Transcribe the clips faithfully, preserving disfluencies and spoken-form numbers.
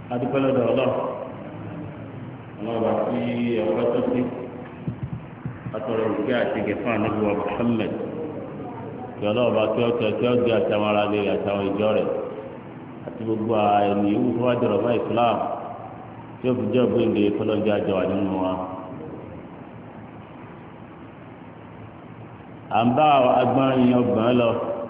adúpẹ́ lọ́dọ̀ ọlọ́ ọlọ́ba tí ọ̀pẹ́ tó sí atọ̀rọ̀ ìgbé àti gẹ̀fà níbi wa Muhammad kí ọlọ́ba tí ó tẹ̀ tí ó di àtàwọn ará lè àtàwọn ìjọ rẹ̀ àti gbogbo ẹni ìwú tó wá dọ̀rọ̀ bá Islam tí ó fi jẹ́ ògbéǹde kọ́lọ́jà jọ wà nínú wa. à ń bá agbọ́nrin ọgbọ̀n lọ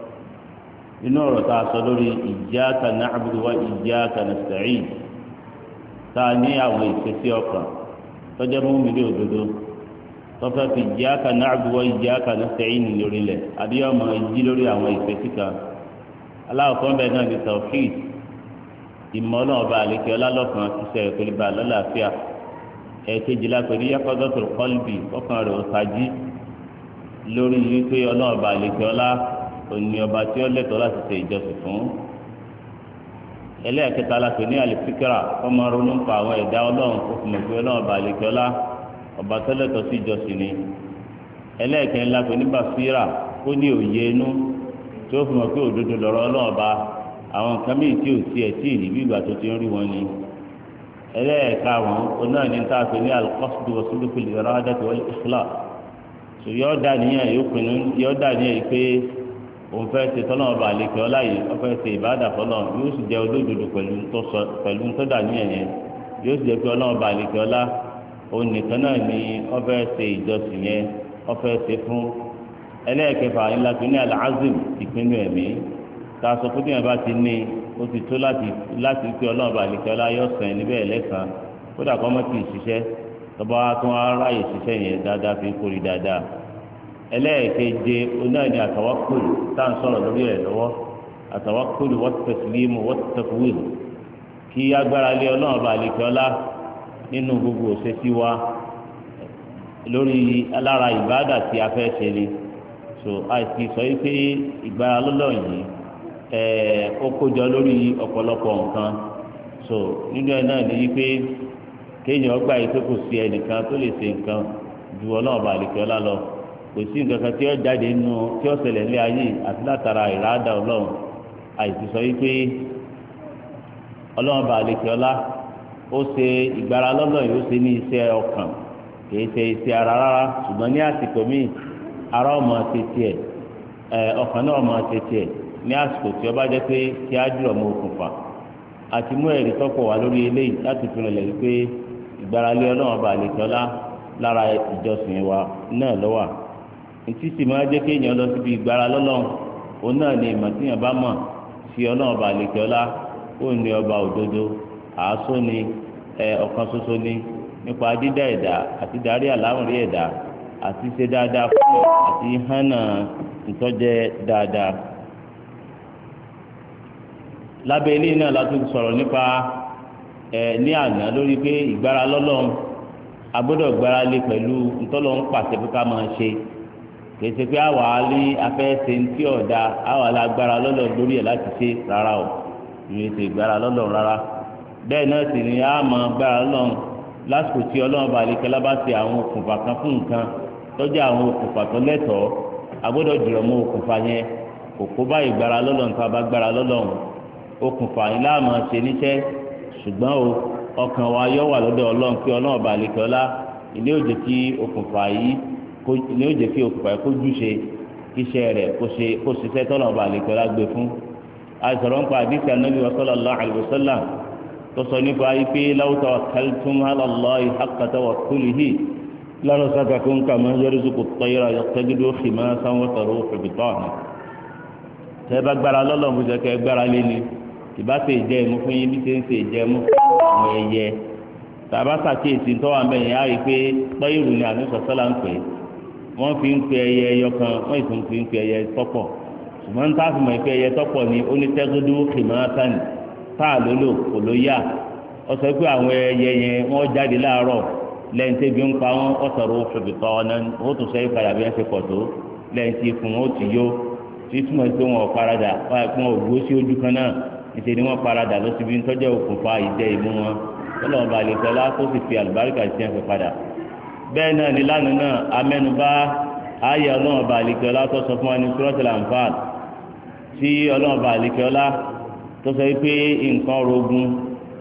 inú ọ̀rọ̀ tá a sọ lórí iyyaka na'budu wa iyyaka nasta'in tá a ní àwọn ìṣesí ọkàn tọ́jọ́ mú mi lé òdodo tọ́fẹ́ fi iyyaka na'budu wa iyyaka nasta'in lórílẹ̀ àbíyọ́mọ ìjí lórí àwọn ìṣesí kan aláwọ̀kọ́ bẹ́ẹ̀ náà ní tawhid ìmọ̀ náà ọba àlekè ọlálọ́kan kíṣẹ́ rẹ̀ pẹ̀lú bá lọ́láàfíà ẹ̀ẹ́kejì lápẹ̀ ní yaqazatul qalbi ọkàn rẹ̀ ọ̀sájí lórí wípé ọlọ́ọ̀ba àlekè ọlá òní ọba tí ó lẹ́tọ̀ọ́ láti ṣe ìjọsìn fún ẹlẹ́ẹ̀kẹta la pè ní àlìfíkìrà ọmọ ronú pa àwọn ẹ̀dá ọlọ́run kó fi mọ̀ pé ọlọ́run ọba àlekè ọlá ọba tó lẹ́tọ̀ọ́ sí ìjọsìn ni ẹlẹ́ẹ̀kẹrin la pè ní basira ó ní òye inú tí ó fi mọ̀ pé òdodo lọ́rọ̀ ọlọ́run ọba àwọn nǹkan míì tí ò tiẹ̀ tí ì rí bí ìgbà tó ti ń rí wọn ni ẹlẹ́ẹ̀karùn-ún onáà ní tá a pè ní al-qasdu wa sidqul iradati wal ikhlas yọ̀ọ́ dà níyàn yóò pinnu yọ̀ọ́ dà níyàn yìí pé òun fẹ́ ṣe tọ́lọ́ ọba àlekè ọlá yìí wọ́n fẹ́ ṣe ìbáàdà fọlọ́ yóò sì jẹ́ olódodo pẹ̀lú ntọ́dà níyàn yẹn yóò sì jẹ́ pé ọlọ́run ọba àlekè ọlá òun nìkan náà ni wọ́n fẹ́ ṣe ìjọsìn yẹn wọ́n fẹ́ ṣe fún ẹlẹ́ẹ̀kẹfà ńlá tó ní al-azim ìpinnu ẹ̀mí tá a sọ pé tíyẹn bá ti ní ó ti tó láti láti pé ọlọ́run ọba àlekè ọlá yóò sàn níbẹ̀ lẹ́sàn kódà kọ́ mọ́ ti ṣiṣẹ́ tọ́ba tó wá ráyè ṣiṣẹ́ yẹn dáadáa fi kórì dáadáa ẹlẹ́ẹ̀keje onáà ní àtàwákùlù tá à ń sọ̀rọ̀ lórí ẹ̀ lọ́wọ́ àtàwákùlù wat-taslimu wat-tafwid kí agbára lé ọlọ́run ọba àlekè ọlá nínú gbogbo òṣèṣì wa lórí alára ìbáàdà tí a fẹ́ ṣe ni so àìsí sọ yìí pé ìgbára lọ́lọ́run yìí ẹ̀ẹ́ ó kójọ lórí ọ̀pọ̀lọpọ̀ nǹkan so nínú ẹ̀ náà ní yí pé kéèyàn gbà yìí pé kò sí ẹnìkan tó lè ṣe nǹkan ju ọlọ́run ọba àlekè ọlá lọ kò sí nǹkan kan tí ó jáde nínú tí ó ṣẹlẹ̀ ní ayé àti látara ìràdà ọlọ́run àìsí sọ wípé ọlọ́run bá àlekè ọlá ó ṣe ìgbára lọ́lọ́run yóò ṣe ní iṣẹ́ ọkàn kìí ṣe iṣẹ́ ara rárá ṣùgbọ́n ní àsìkò míì ara ọmọ ṣe tiẹ̀ ọkàn náà ọmọ ṣe tiẹ̀ ní àsìkò tí ó bá jẹ́ pé kí á jùlọ mọ okùnfà àti mú ẹ̀rí tọ́pọ̀ wá lórí eléyìí láti fi rìnlẹ̀ wípé ìgbára lé ọlọ́run bá àlekè ọlá lára ìjọsìn wa náà lọ́wọ́ ntí sì máa jẹ́ kéèyàn lọ síbi ìgbára lọ́lọ́run òun náà ni ìmọ̀ tíyàn bá mọ̀ sí ọlọ́run ọba àlekè ọlá ó ní ọba òdodo àásó ni ẹ ọ̀kan ṣoṣo ni nípa dídá ẹ̀dá àti darí àlámọ̀rí ẹ̀dá àti ṣe dáadáa fún ọ àti hánà ìtọ́jẹ́ dáadáa. lábẹ́ ilé náà la tún sọ̀rọ̀ nípa ẹ ní àná lórí pé ìgbára lọ́lọ́run a gbọ́dọ̀ gbára lé pẹ̀lú ntọ́lọ́run pàṣẹ pé ká máa ṣe kèsì pé àwa alí afẹ́sẹ̀ ntí ọ̀dà àwa la gbára lọ́lọ́ lórí ẹ̀ láti ṣe rárá o ìyẹn ti gbára lọ́lọ́ rárá bẹ́ẹ̀ náà sì ni a máa gbára lọ́lọ́ lásìkò tí ọlọ́run bá lè kẹ́lá bá ṣe àwọn okùnfà kan fún nǹkan tọ́jú àwọn okùnfà tó lẹ́tọ̀ọ́ a gbọ́dọ̀ jùlọ mọ́ okùnfà yẹn kòkó báyìí gbára lọ́lọ́ nǹkan bá gbára lọ́lọ́ okùnfà yìí láàmú ṣe níṣẹ́ ṣùgbọ́n o ọkàn wa yọ wà lọ́dọ̀ ọlọ́run pé ọlọ́run bá lè kẹ́lá ilé òjò tí okùnfà yìí ní ó jẹ́ kí òkùnfà yẹn kó júṣe iṣẹ́ rẹ̀ kó ṣe kó ṣiṣẹ́ tọ́lọ̀ ọba àlekẹ́ lágbè fún. àìsọ̀rọ̀ ń pa àdìsí anábì sallallahu alaihi wasallam tó sọ nípa pé law tawakkaltum ala Allahi haqqa tawakkulihi larazaqakum kama yarzuqu at-tayra yattaqidu khimasan wa taruhu bitana. tẹ́ bá gbára lọ́lọ́ mo jẹ́ kẹ́ gbára lé ni ìbá ṣe ìjẹ́ ìmú fún yín bí ṣe ń ṣe ìjẹ́ mú àwọn ẹyẹ tàbá ṣàkíyèsí tọ́wọ́ àmẹ́yìn á rí i pé tọ́yìrù ni àníṣọ́ sọ́lá ń pè é wọ́n fi ń pe ẹyẹ ẹyọ kan wọ́n ìtún fi ń pe ẹyẹ tọ́pọ̀ ṣùgbọ́n tá a fi mọ̀ pé ẹyẹ tọ́pọ̀ ni onítẹ́gídú kìmọ́tàn tá a lólò kò ló yá ọ sọ pé àwọn ẹyẹ yẹn wọ́n jáde láàárọ̀ lẹ́yìn tí ebi ń pa wọ́n ọ̀sọ̀rọ̀ òfìbìtọ́ ọ̀nà ó tún sọ ìpadà bí wọ́n ṣe pọ̀ tó lẹ́yìn tí ikùn wọn ó ti yó tí túmọ̀ sí pé wọn ò paradà wọn ò gbó sí ojú kan náà níṣẹ́ ni wọ́n paradà lọ síbi tọ́jú òkùnfà ìjẹ́ ìmú wọn tọ́lọ́mọ balẹ̀ sọlá tó sì fi àlùbáríkà sí ẹ̀fẹ̀ padà bẹ́ẹ̀ náà ní lánàá náà amẹ́nubá ayé ọlọ́run bá àlekè ọlá tó sọ fún wa ní Suratul Anfal tí ọlọ́run bá àlekè ọlá tó sọ pé nǹkan rogun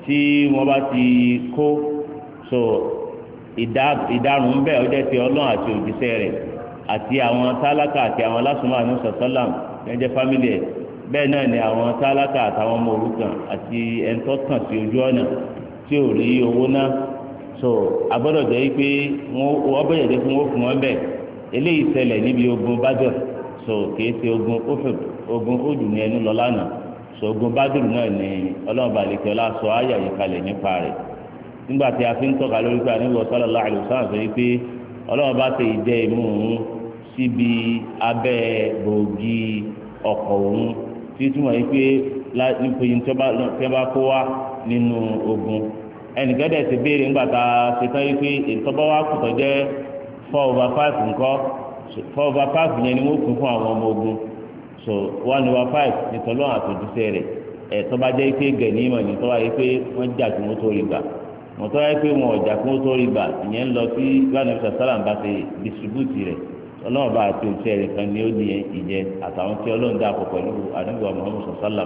tí wọ́n bá ti kó so ìdárùn bẹ́ẹ̀ ó jẹ́ ti ọlọ́run àti òjíṣẹ́ rẹ̀ àti àwọn tálákà àti àwọn alásùnmọ́ àánú sọ̀tọ́làm ẹ̀jẹ̀ fámìlì ẹ̀ bẹ́ẹ̀ náà ni àwọn tálákà àtàwọn ọmọ òrukàn àti ẹ̀ńtọ́ kàn sí ojú ọ̀nà tí ò rí owó náà so agbọ́dọ̀ jẹ́ pé wọ́n bẹ̀rẹ̀ dé fún wọn fún wọn bẹ́ẹ̀ eléyìí ṣẹlẹ̀ níbi ogun Badr so kìí ṣe ogun Uhud ogun Uhud ní ẹnu lọ lánàá so ogun Badr náà ni ọlọ́run balẹ̀kẹ́ ọlá sọ ayà yìí kalẹ̀ nípa rẹ̀ nígbà tí a fi ń tọ́ka lórí pé àníwò sallallahu alaihi wasallam sọ wípé ọlọ́run bá ṣe ìjẹ́ ìmú òun síbi abẹ́ gbòógì ọkọ̀ òun tí túmọ̀ yìí pé nípa yìí tí wọ́n bá kó wá nínú ogun ẹnìkan dẹ̀ ti béèrè ńgbà tá a ṣe tán yìí pé ìtọ́bọ̀ wá kùtọ̀ jẹ́ four over five ńkọ́ four over five yẹn ni wọ́n kún fún àwọn ọmọ ogun so one over five ní tọ́lọ́ àtòjúṣe rẹ̀ ẹ̀ tọ́ba jẹ́ pé gẹ̀ẹ́nìmọ̀ ní tọ́ba yìí pé wọ́n jà kí wọ́n tó rí gbà wọ́n tọ́ba yìí pé wọn ò jà kí wọ́n tó rí gbà ìyẹn ń lọ sí gbàdúrà sọ sálàm bá ṣe distribute rẹ̀ ọlọ́run bá àti òṣìṣẹ́ rẹ̀ kan ní ó ní ìjẹ àtàwọn tí ọlọ́run dá àpò pẹ̀lú àdúgbò Muhammad sọ̀sálàm.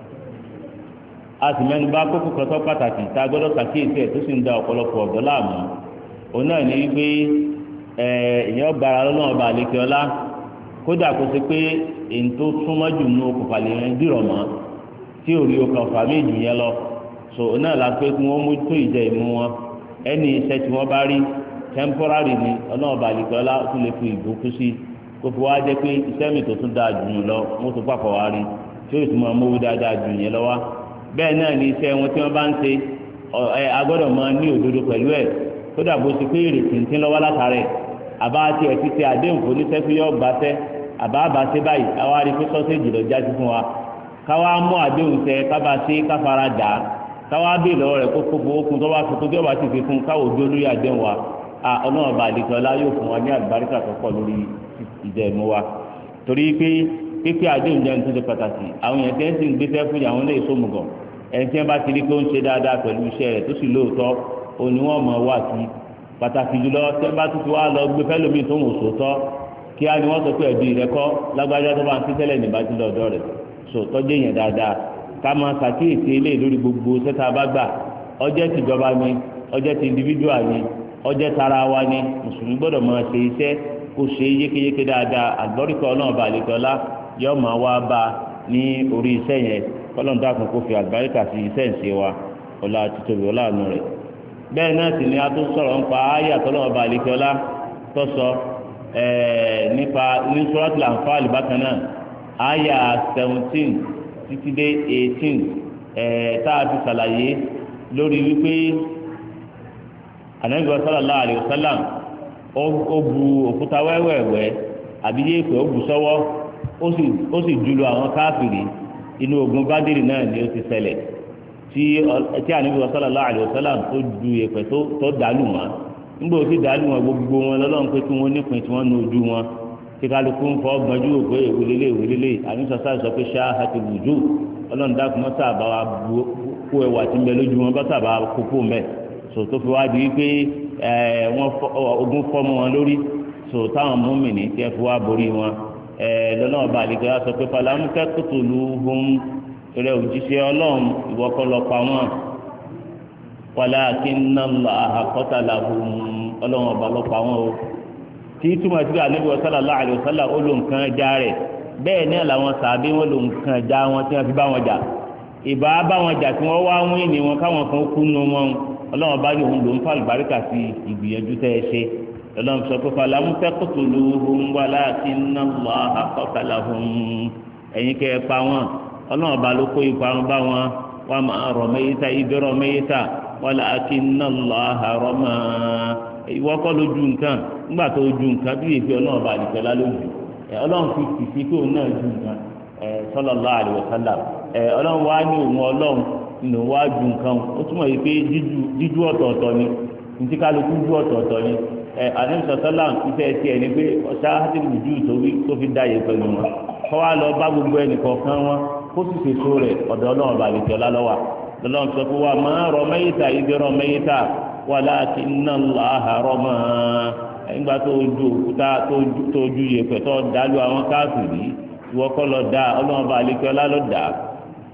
a sì mẹ́nu bá kókó kan tó pàtàkì tá a gbọ́dọ̀ kàkíyèsí ẹ̀ tó sì ń da ọ̀pọ̀lọpọ̀ ọ̀dọ́ láàmú òun náà ní wípé èèyàn gbára lọ́nà ọba àlekè ọlá kódà kó ṣe pé èyí tó súnmọ́ jù nínú okùnfà lè rìn dìrọ̀ mọ́ tí ò rí okùnfà méjì yẹn lọ so òun náà la pé kí wọ́n mójútó ìjẹ ìmú wọn ẹni iṣẹ́ tí wọ́n bá rí temporary ni ọlọ́ọ̀bà àlìkọ́lá tún lè fi ìbùkún sí kó fi wá jẹ́ pé iṣẹ́ mi tó tún dáa jù yín lọ wọ́n tún pàpọ̀ wá rí tí yóò tún máa mówó dáadáa jù yín lọ wá bẹ́ẹ̀ náà ni iṣẹ́ wọn tí wọ́n bá ń ṣe ẹ agbọ́dọ̀ máa ní òdodo pẹ̀lú ẹ̀ kódà bó ti pé ìrètí ń tí lọ́wọ́ látàrẹ̀ àbá àti ẹ̀ ti ṣe àdéhùn kò ní sẹ́fí yọ gbàṣẹ́ àbá àbáṣe báyìí àwa rí pé sọ́séjì lọ jáde fún wa káwa mú àdéhùn ṣẹ kábà ṣe káfara dà káwa bí lọ́wọ́ rẹ̀ kó kókó okun tó bá fi kó tó bá ti fi fún káwọ́ ojú olórí àdéhùn wa ọlọ́run bá àdìgbò ọlá yóò fún wa ní àlùbáríkà tó pọ̀ lórí ìjẹ́ ìmú wa torí pé pípé àdéhùn jẹ́ nítorí pàtàkì àwọn èèyàn tẹ́ ń sì ń gbé fẹ́ fún ìyàwó ilé ìsomùgọ̀ ẹni tí wọ́n bá ti rí pé ó ń ṣe dáadáa pẹ̀lú iṣẹ́ rẹ̀ tó sì lóòótọ́ òní wọ́n mọ̀ wá sí pàtàkì jùlọ tẹ́ bá tuntun wá lọ gbé fẹ́ lómi tó ń sòótọ́ kí á ní wọ́n sọ pé ẹ̀bí rẹ̀ kọ́ lágbájá tó bá ń títẹ́lẹ̀ ní ìbájú lọ́dọ̀ rẹ̀ sòótọ́ jẹ́ yẹn dáadáa ká máa ṣàkíyèsí eléyìí lórí gbogbo sẹ́ta bá gbà ọjẹ́ tìjọba ni ọjẹ́ ti individual ni ọjẹ́ tara wa ni mùsùlùmí gbọ́dọ̀ máa ṣe iṣẹ́ kó ṣe yékéyéké dáadáa àgbọ̀ríkọ náà bá àlejòlá yóò máa wá bá ní orí iṣẹ́ yẹn kọ́lọ́n dákun kó fi àgbáríkà sí iṣẹ́ ìṣe wa ọlá títóbi ọláàánú rẹ̀ bẹ́ẹ̀ náà sì ni a tó sọ̀rọ̀ nípa ayé àtọ́lọ́wọ́ bá àlejòlá tó sọ nípa ní Suratul Anfal bákan náà ayé seventeen títí dé eighteen tá a fi ṣàlàyé lórí wípé Ànábì sallallahu alaihi wasallam ó bu òkúta wẹ́wẹ́wẹ́ àbí yéèpẹ̀ ó bu sọ́wọ́ ó sì jùlọ àwọn káfìrí inú ogun Bádìrì náà ni ó ti ṣẹlẹ̀ tí Ànábì sallallahu alaihi wasallam tó ju yéèpẹ̀ tó dàlù wọn nígbà ó sì dàlù wọn gbogbo wọn lọ́lọ́run pé kí wọ́n nípìn tí wọ́n nu ojú wọn tí kálukú ń fọ́ gbọ́njú òkú ìwélélé ìwélélé àníṣọ́sá sọ pé ṣáá àti bùjú ọlọ́run dákun mọ́ sábà wa kó ẹwà tí ń bẹ lójú wọn bá sábà kókó mẹ́ so tó fi wá di wípé wọ́n ogun fọ́mọ wọn lórí so táwọn mùmínì tí ẹ fi wá borí wọn lọ́nà ọba àlejò sọ pé fàlámù kẹ́kọ̀tò lu ohun rẹ̀ òjíṣẹ́ ọlọ́run ìwọ kọ́ lọ pa wọn walakinna Allaha qatalahum ọlọ́run ọba lọ pa wọn o tí túmọ̀ sí Ànábì sallallahu alaihi wasallam ó lò nǹkan já rẹ̀ bẹ́ẹ̀ náà làwọn sàbí wọn lò nǹkan já wọn tí wọ́n fi bá wọn jà ìbá bá wọn jà tí wọ́n wá wọ́n ìní wọn káwọn kan kú nù wọn ọlọ́run bá yòówù ló ń fa àlùbáríkà sí ìgbìyànjú tẹ́ ẹ ṣe ọlọ́run sọ pé falam taqtuluhum walakinna Allaha qatalahum ẹ̀yin kẹ́ ẹ pa wọn ọlọ́run bá ló kó ìparun bá wọn wa ma ramayta idh ramayta walakinna Allaha rama ìwọ kọ́ ló ju nǹkan nígbà tó ju nǹkan bí èpè ọlọ́run bá àdìpẹ́ lálójú ọlọ́run fi kìsì pé òun náà ju nǹkan sallallahu alaihi wasallam ọlọ́run wá ní òun ọlọ́run nínú wá ju nǹkan ó túmọ̀ yìí pé jíjú ọ̀tọ̀ọ̀tọ̀ ni ntí kálukú ju ọ̀tọ̀ọ̀tọ̀ ni àníṣe sọ́lá ìfẹ́ tiẹ̀ ni pé ọ̀sá hátìlì jù tó fi dáyé pẹ̀lú wọn kọ́ wá lọ bá gbogbo ẹnì kọ̀ọ̀kan wọn kó sì ṣètò rẹ̀ ọ̀dọ̀ ọlọ́run bá àdìpẹ́ lálọ́wà lọ́lọ́run sọ pé wà máa ramayta idh ramayta walakinna Allaha rama ẹgbà tó ju òkúta tó ju yèpẹ̀ tó dàlú àwọn káfìrí ìwọ kọ́ lọ dá ọlọ́run bá àlekẹ́ ọlá lọ dá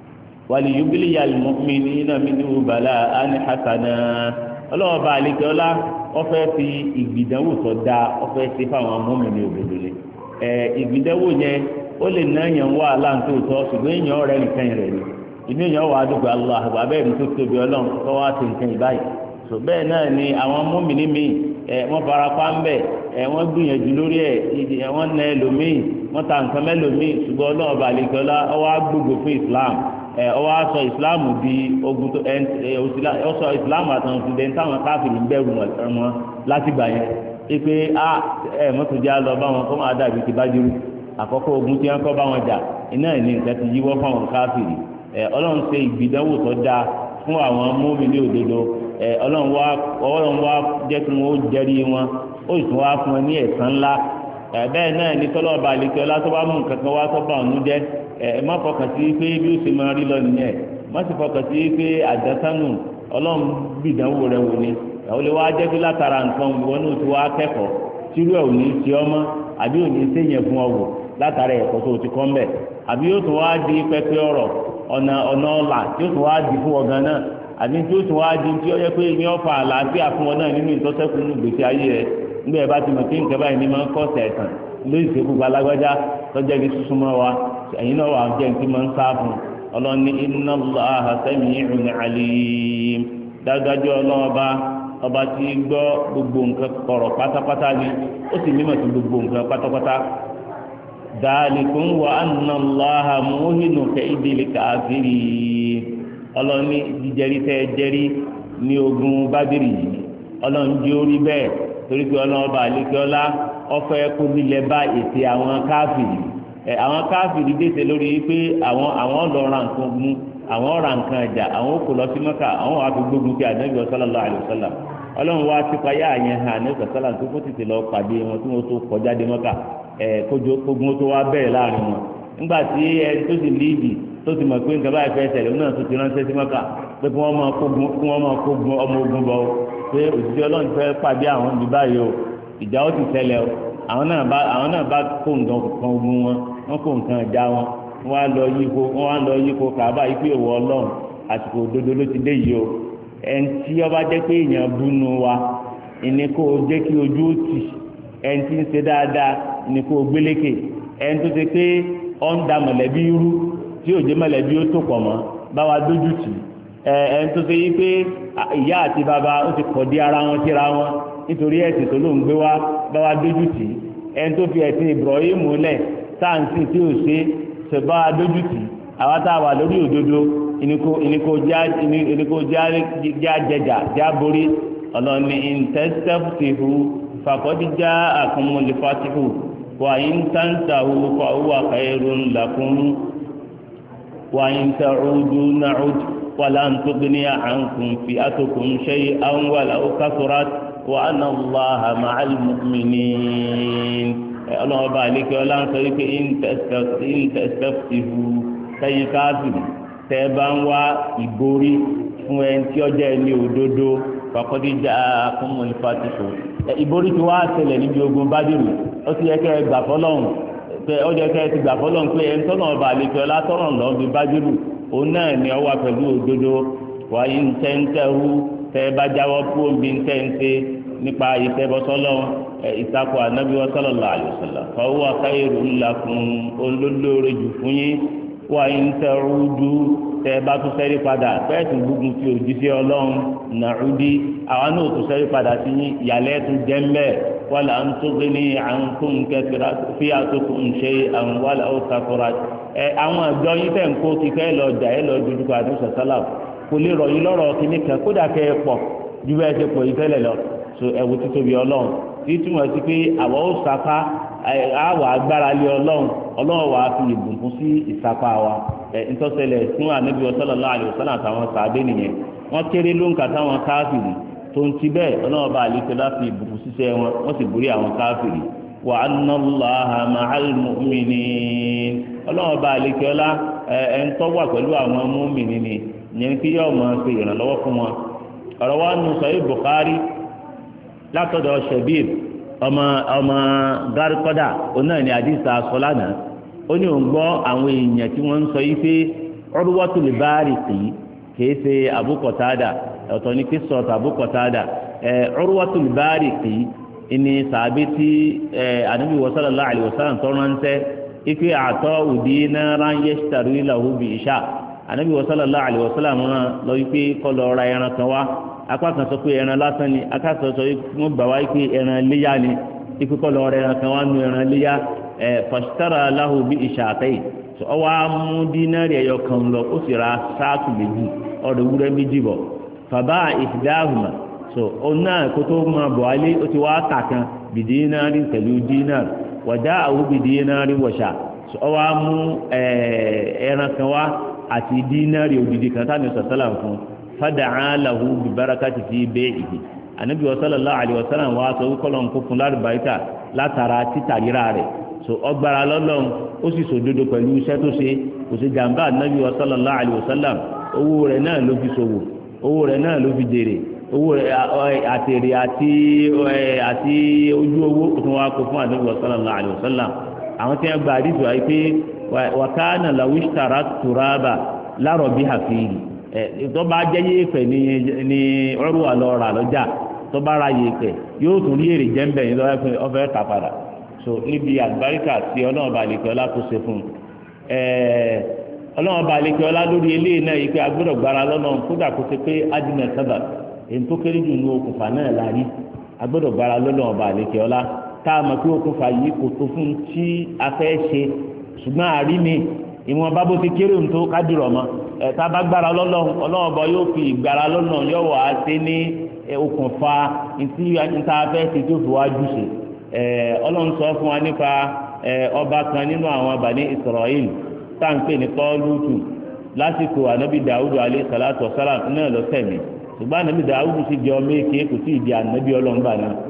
waliyubliya al-mu'minina minhu bala'an hasana ọlọ́wọ́ bá àlejò ọlá wọ́n fẹ́ fi ìgbìdánwò tó dáa wọ́n fẹ́ ṣe fáwọn mùmínì òdodo ni ẹ̀ ìgbìdánwò yẹn ó lè ná èèyàn wá aláǹtó tọ́ ṣùgbọ́n èèyàn ọ̀rẹ́ nìkan rẹ̀ ni inú èèyàn wà á dùgbò Allah àbẹ́ mi tó tóbi ọlọ́run tó wá sí nǹkan ìbáyìí tó bẹ́ẹ̀ náà ni àwọn mùmínì míì ẹ̀ wọ́n fara pa ń bẹ̀ ẹ̀ wọ́n gbìyànjú lórí ẹ̀ wọ́n na ẹlòmíì wọ́n ta nǹkan mẹ́lòmíì ṣùgbọ́n ọlọ́run bá àlejò ọlá ọwọ́ á gbogbo fún Islam ẹ ọwọ́ aṣọ ìsìláàmù di ogun tó ẹ ọsọ ìsìláàmù àtàwọn ti dẹ́n táwọn káfíìn ń bẹ̀rù wọn láti gbà yẹn ipe a ẹ mọ́tò jẹ́ àlọ́ bá wọn kọ́ máa dàbí ti bájú àkọ́kọ́ ogun tí wọ́n kọ́ bá wọn jà iná ìní nǹkan ti yíwọ́ fáwọn káfíìn ẹ ọlọ́run ṣe ìgbìdánwò tó dáa fún àwọn mùmínì òdodo ẹ ọlọ́run wá ọlọ́run wá jẹ́ kí wọ́n jẹ́rìí wọn ó sì tún wá fún wọn ní ẹ̀san ńlá ẹ bẹ́ẹ̀ náà ní tọ́lọ́ọ̀bà àlekẹ́ ọlá tó bá mú nǹkan kan wá tó bá òun jẹ́ ẹ má fọkàn sí pé bí ó ṣe máa rí lọ nìyẹn má sì fọkàn sí pé àjẹsánù ọlọ́run gbìdánwò rẹ wò ni àwọn olè wá jẹ́ pé látara nǹkan ìwọ náà ti wá kẹ́kọ̀ọ́ tírú ẹ̀ ò ní ṣe ọmọ àbí ò ní ṣèyẹn fún ọ wò látara ẹ̀kọ́ tó ti kọ́ mbẹ̀ àbí yóò tún wá di pẹ́pẹ́ ọ̀rọ̀ ọ̀nà ọ̀nà ọ̀là tí yóò tún wá di fún ọ̀gán náà àbí tí yóò tún wá di tí ó yẹ pé ní ọ̀fà àlàáfíà fún ọ náà nínú ìtọ́sẹ́kùn nínú gbèsè ayé rẹ nígbà yẹn bá ti mọ̀ pé nǹkan báyìí ní máa ń kọ́ sẹ̀ẹ̀sán lórí ìṣèkú alágbájá tọ́jà ibi súnmọ́ wa ẹ̀yin náà wà jẹ́ nǹkan máa ń sá fún ọlọ́ni inna Allaha sami'un alim dájúdájú ọlọ́ọ̀ba ọba tí gbọ́ gbogbo nǹkan kọ̀rọ̀ pátápátá ni ó sì mímọ̀ sí gbogbo nǹkan pátápátá dhalikum wa anna Allaha muhinu kaydil kafirin ọlọ́ni jíjẹrí tẹ́ jẹ́rí ní ogun Bádìrì yìí ọlọ́run jẹ́ orí bẹ́ẹ̀ torí pé ọlọ́ọ̀ba àlékẹ́ọ́lá ọfẹ́ kó lílẹ̀ bá ètè àwọn káfìrí ẹ àwọn káfìrí dèsè lórí pé àwọn àwọn lọ ra nǹkan ogun àwọn ra nǹkan ẹja àwọn kò lọ sí Mẹ́kà àwọn wà fi gbógun ti Ànábì sallallahu alaihi wasallam ọlọ́run wá sípa yá àyẹn hàn Ànábì sallallahu tó fún tètè lọ pàdé wọn tí wọn tó kọjá dé Mẹ́kà ẹ kójú kógun tó wá bẹ̀rẹ̀ láàrin wọn nígbà tí ẹni tó sì líìdì tó ti mọ̀ pé nǹkan báyìí fẹ́ ṣẹlẹ̀ náà tó ti ránṣẹ́ sí Mẹ́kà pé kí wọ́n máa kógun kí wọ́n máa kógun ọmọ ogun bọ̀ pé òṣìṣẹ́ ọlọ́run fẹ́ pàdé àwọn ibi báyìí o ìjà ó ti ṣẹlẹ̀ o àwọn náà bá àwọn náà bá kó nǹkan kan ogun wọn wọn kó nǹkan ẹja wọn wọn á lọ yípo wọn á lọ yípo kàbá yìí pé òwò Ọlọ́run àsìkò òdodo ló ti dé yìí o ẹni tí ọba jẹ́ pé èèyàn búnú wa ìní kó o jẹ́ kí ojú ó tì ẹni tí ń ṣe dáadáa ìní kó o gbélékè ẹni tó ṣe pé ọ ń da mọ̀lẹ́bí rú tí òjé mọ̀lẹ́bí ó tó pọ̀ mọ́ bá wa dójú tì ẹni tó ṣe yí pé ìyá àti bàbá ó ti kọ̀ dí ara wọn síra wọn nítorí ẹ̀sìn tó ló ń gbé wá bá wa dójú tì ẹni tó fi ẹ̀sìn Ibrahim lẹ̀ sáǹsì tí ò ṣe ṣe bá wa dójú tì àwa tá a wà lórí òdodo ìníkó ìníkó já ìníkó já já jẹjà já borí ọlọ́ni ìntẹ́sẹ́fùtìhù fàkọ́díjà àkùnmọ̀lẹ́fàtìhù wà ìntàntàhù fàwọ́ khairun lakum wà ìntàrúdú nàcúd wàlá ntúgbìnìyà ànkùn fìyàtùkùn shay'an walaw kasurat wa anna Allaha ma'al mu'minin ọlọ́wọ́ bá àlékè ọlá ń sọ wípé ìntẹ́sẹ́fùtìhù sẹ́yìn káfíìn tẹ́ bá ń wá ìborí fún ẹni tí ọjọ́ ẹni òdodo fàkọ́díjà àkùnmọ̀lẹ́fàtìhù ìborí tí wàá ṣẹlẹ̀ níbi ogun Bádìrì ó ti yẹ kẹ́ ẹ gbà fọlọ́hún pé ó yẹ kẹ́ ẹ ti gbà fọlọ́hún pé ẹni tọ́nà ọba àlejò ọlá tọ́nà lọ́ọ́ bí Bádìrì òun náà ni ọwọ́ pẹ̀lú òdodo wàyí ń tẹ́ ń tẹ́hu tẹ́ bá jáwọ́ kú omi ń tẹ́ ń tẹ́ nípa ìtẹ́bọ́sọ́lọ́hún ìtakò ànábì sallallahu alaihi wasallam fahuwa khairun lakum olólóore jù fún yín wàyí ń tẹ́ rúdú tẹ́ bá tún sẹ́rí padà pẹ́ẹ́tù gbógun tí òjíṣẹ́ ọlọ́run nàrúdí àwọn náà tún sẹ́rí padà sí ìyàlẹ́ tún jẹ́ mbẹ́ wàlà ń tó gbé ní àǹkún kẹsìrà fi àtòkù ń ṣe àwọn wàlà ó kakọra ẹ àwọn àjọ yín tẹ̀ ń kó kíkẹ́ lọ jà ẹ lọ dúdú kọ àdúgbò sọ́lá kò lè rọ̀ yín lọ́rọ̀ kíní kan kódà kẹ́ ẹ pọ̀ ju bẹ́ẹ̀ ṣe pọ̀ yìí tẹ́lẹ̀ lọ so ẹ̀wù títóbi ọlọ́run tí túmọ̀ sí pé àwọn ó sapá àwọ̀ agbára lé ọlọ́run ọlọ́run wàá fi ìbùkún sí ìsapá wa ẹ̀ ntọ́sẹ̀lẹ̀ fún ànábì sallallahu alaihi wasallam àtàwọn sàbẹ̀ nìyẹn wọ́n kéré ló ń kà táwọn káfìrì tó ń ti bẹ́ẹ̀ ọlọ́run bá àlejò láti ìbùkún ṣiṣẹ́ wọn wọ́n sì borí àwọn káfìrì wa anna Allaha ma'al mu'minin ọlọ́run bá àlejò ọlá ẹ̀ ń tọ́wà pẹ̀lú àwọn mùmínì ni ìyẹn kí yóò máa ṣe ìrànlọ́wọ́ fún wọn ọ̀rọ̀ wa nù Sahih Bukhari látọ̀dọ̀ Shabir ọmọ ọmọ garikoda oná ní àdìsá sọlánà ó ní òun gbọ́ àwọn èèyàn tí wọ́n ń sọ yìí pé Urwatul Bariqi kìí ṣe Abu Qatada ọ̀tọ̀ ní qissat Abu Qatada Urwatul Bariqi ìní sàbí tí Ànábì sallallahu alaihi wasallam tó ránṣẹ́ ike àtọ́ dinaran yashtari lahu bi isha Ànábì sallallahu alaihi wasallam rán lọ wípé kó lọ ra ẹran kan wá apá kan sọ pé ẹran lásán ni apá kan sọ wọ́n gbà wá pé ẹran léyà ni ikú kọ́ lọ rẹ̀ ẹran kan wá nu ẹran léyà ẹ̀ fashtara lahu bi ishatayn so ọwọ́ amú dínárì ẹ̀yọ kan lọ ó sì ra sáàtù méjì ọ̀dọ̀ wúrẹ́ méjì bọ̀ fàbá ihdahuma so ọ̀nà kó tó máa bọ̀ alé ó ti wá tà kan bi dínárì pẹ̀lú dínárì wa ja'ahu bi dínárì wa sha so ọwọ́ amú ẹran kan wá àti dínárì òdìdí kan táwọn ẹ̀sọ̀ sálà fún fada'a lahu bi barakati fi bay'ihi Ànábì sallallahu alaihi wasallam wa sọ kọlọn kó fún lárúbáríkà látara títà rírà rẹ̀ so ọgbàrá lọ́lọ́run ó sì sòdodo pẹ̀lú iṣẹ́ tó ṣe kò sí jàǹbá Ànábì sallallahu alaihi wasallam owó rẹ̀ náà ló fi ṣòwò owó rẹ̀ náà ló fi jèrè owó rẹ̀ àtèrè àti àti ojú owó tó wá kó fún Ànábì sallallahu alaihi wasallam àwọn tí wọ́n gba àdìsù àyè pé wa kana law ishtara turaba la rabiha fihi tó bá jẹ́ yéèpẹ̀ ní ọrùn àlọ́ọ̀rà lọ́jà tó bá ra yéèpẹ̀ yóò tún rí èrè jẹ́ńbẹ̀ yìí lọ́wọ́ pé ọfẹ́ tà padà so níbi àgbáríkà tí ọlọ́run bá lè kí ọlá tó ṣe fún un ọlọ́run bá lè kí ọlá lórí eléyìí náà yìí pé agbọ́dọ̀ gbára lọ́nà kódà kó ṣe pé ádìmẹ̀ sábà èyí tó kéré jù ní okùnfà náà la rí agbọ́dọ̀ gbára lọ́nà bá lè kí ọlá tá a mọ̀ pé okùnfà yìí kò tó fún tí a fẹ́ ṣe ṣùgbọ́n àrí mi ìwọ̀n bá bó ti kéré ohun tó kádìrọ̀ mọ́ ẹ̀ta bá gbára lọ́lọ́run ọlọ́run bọ́ yóò fi ìgbára lọ́lọ́run yóò wá sí ní okùnfà ntí níta fẹ́ ti tó fi wájú ṣe ọlọ́run sọ fún wa nípa ọba kan nínú àwọn Bani Israel táǹpẹ̀ ní Tọ́lútù lásìkò ànábì Dàúdù alayhi salatu wassalam náà lọ sẹ̀mí ṣùgbọ́n ànábì Dàúdù sì jẹ́ ọmọ èké kò sí ìdí ànábì ọlọ́run gbà náà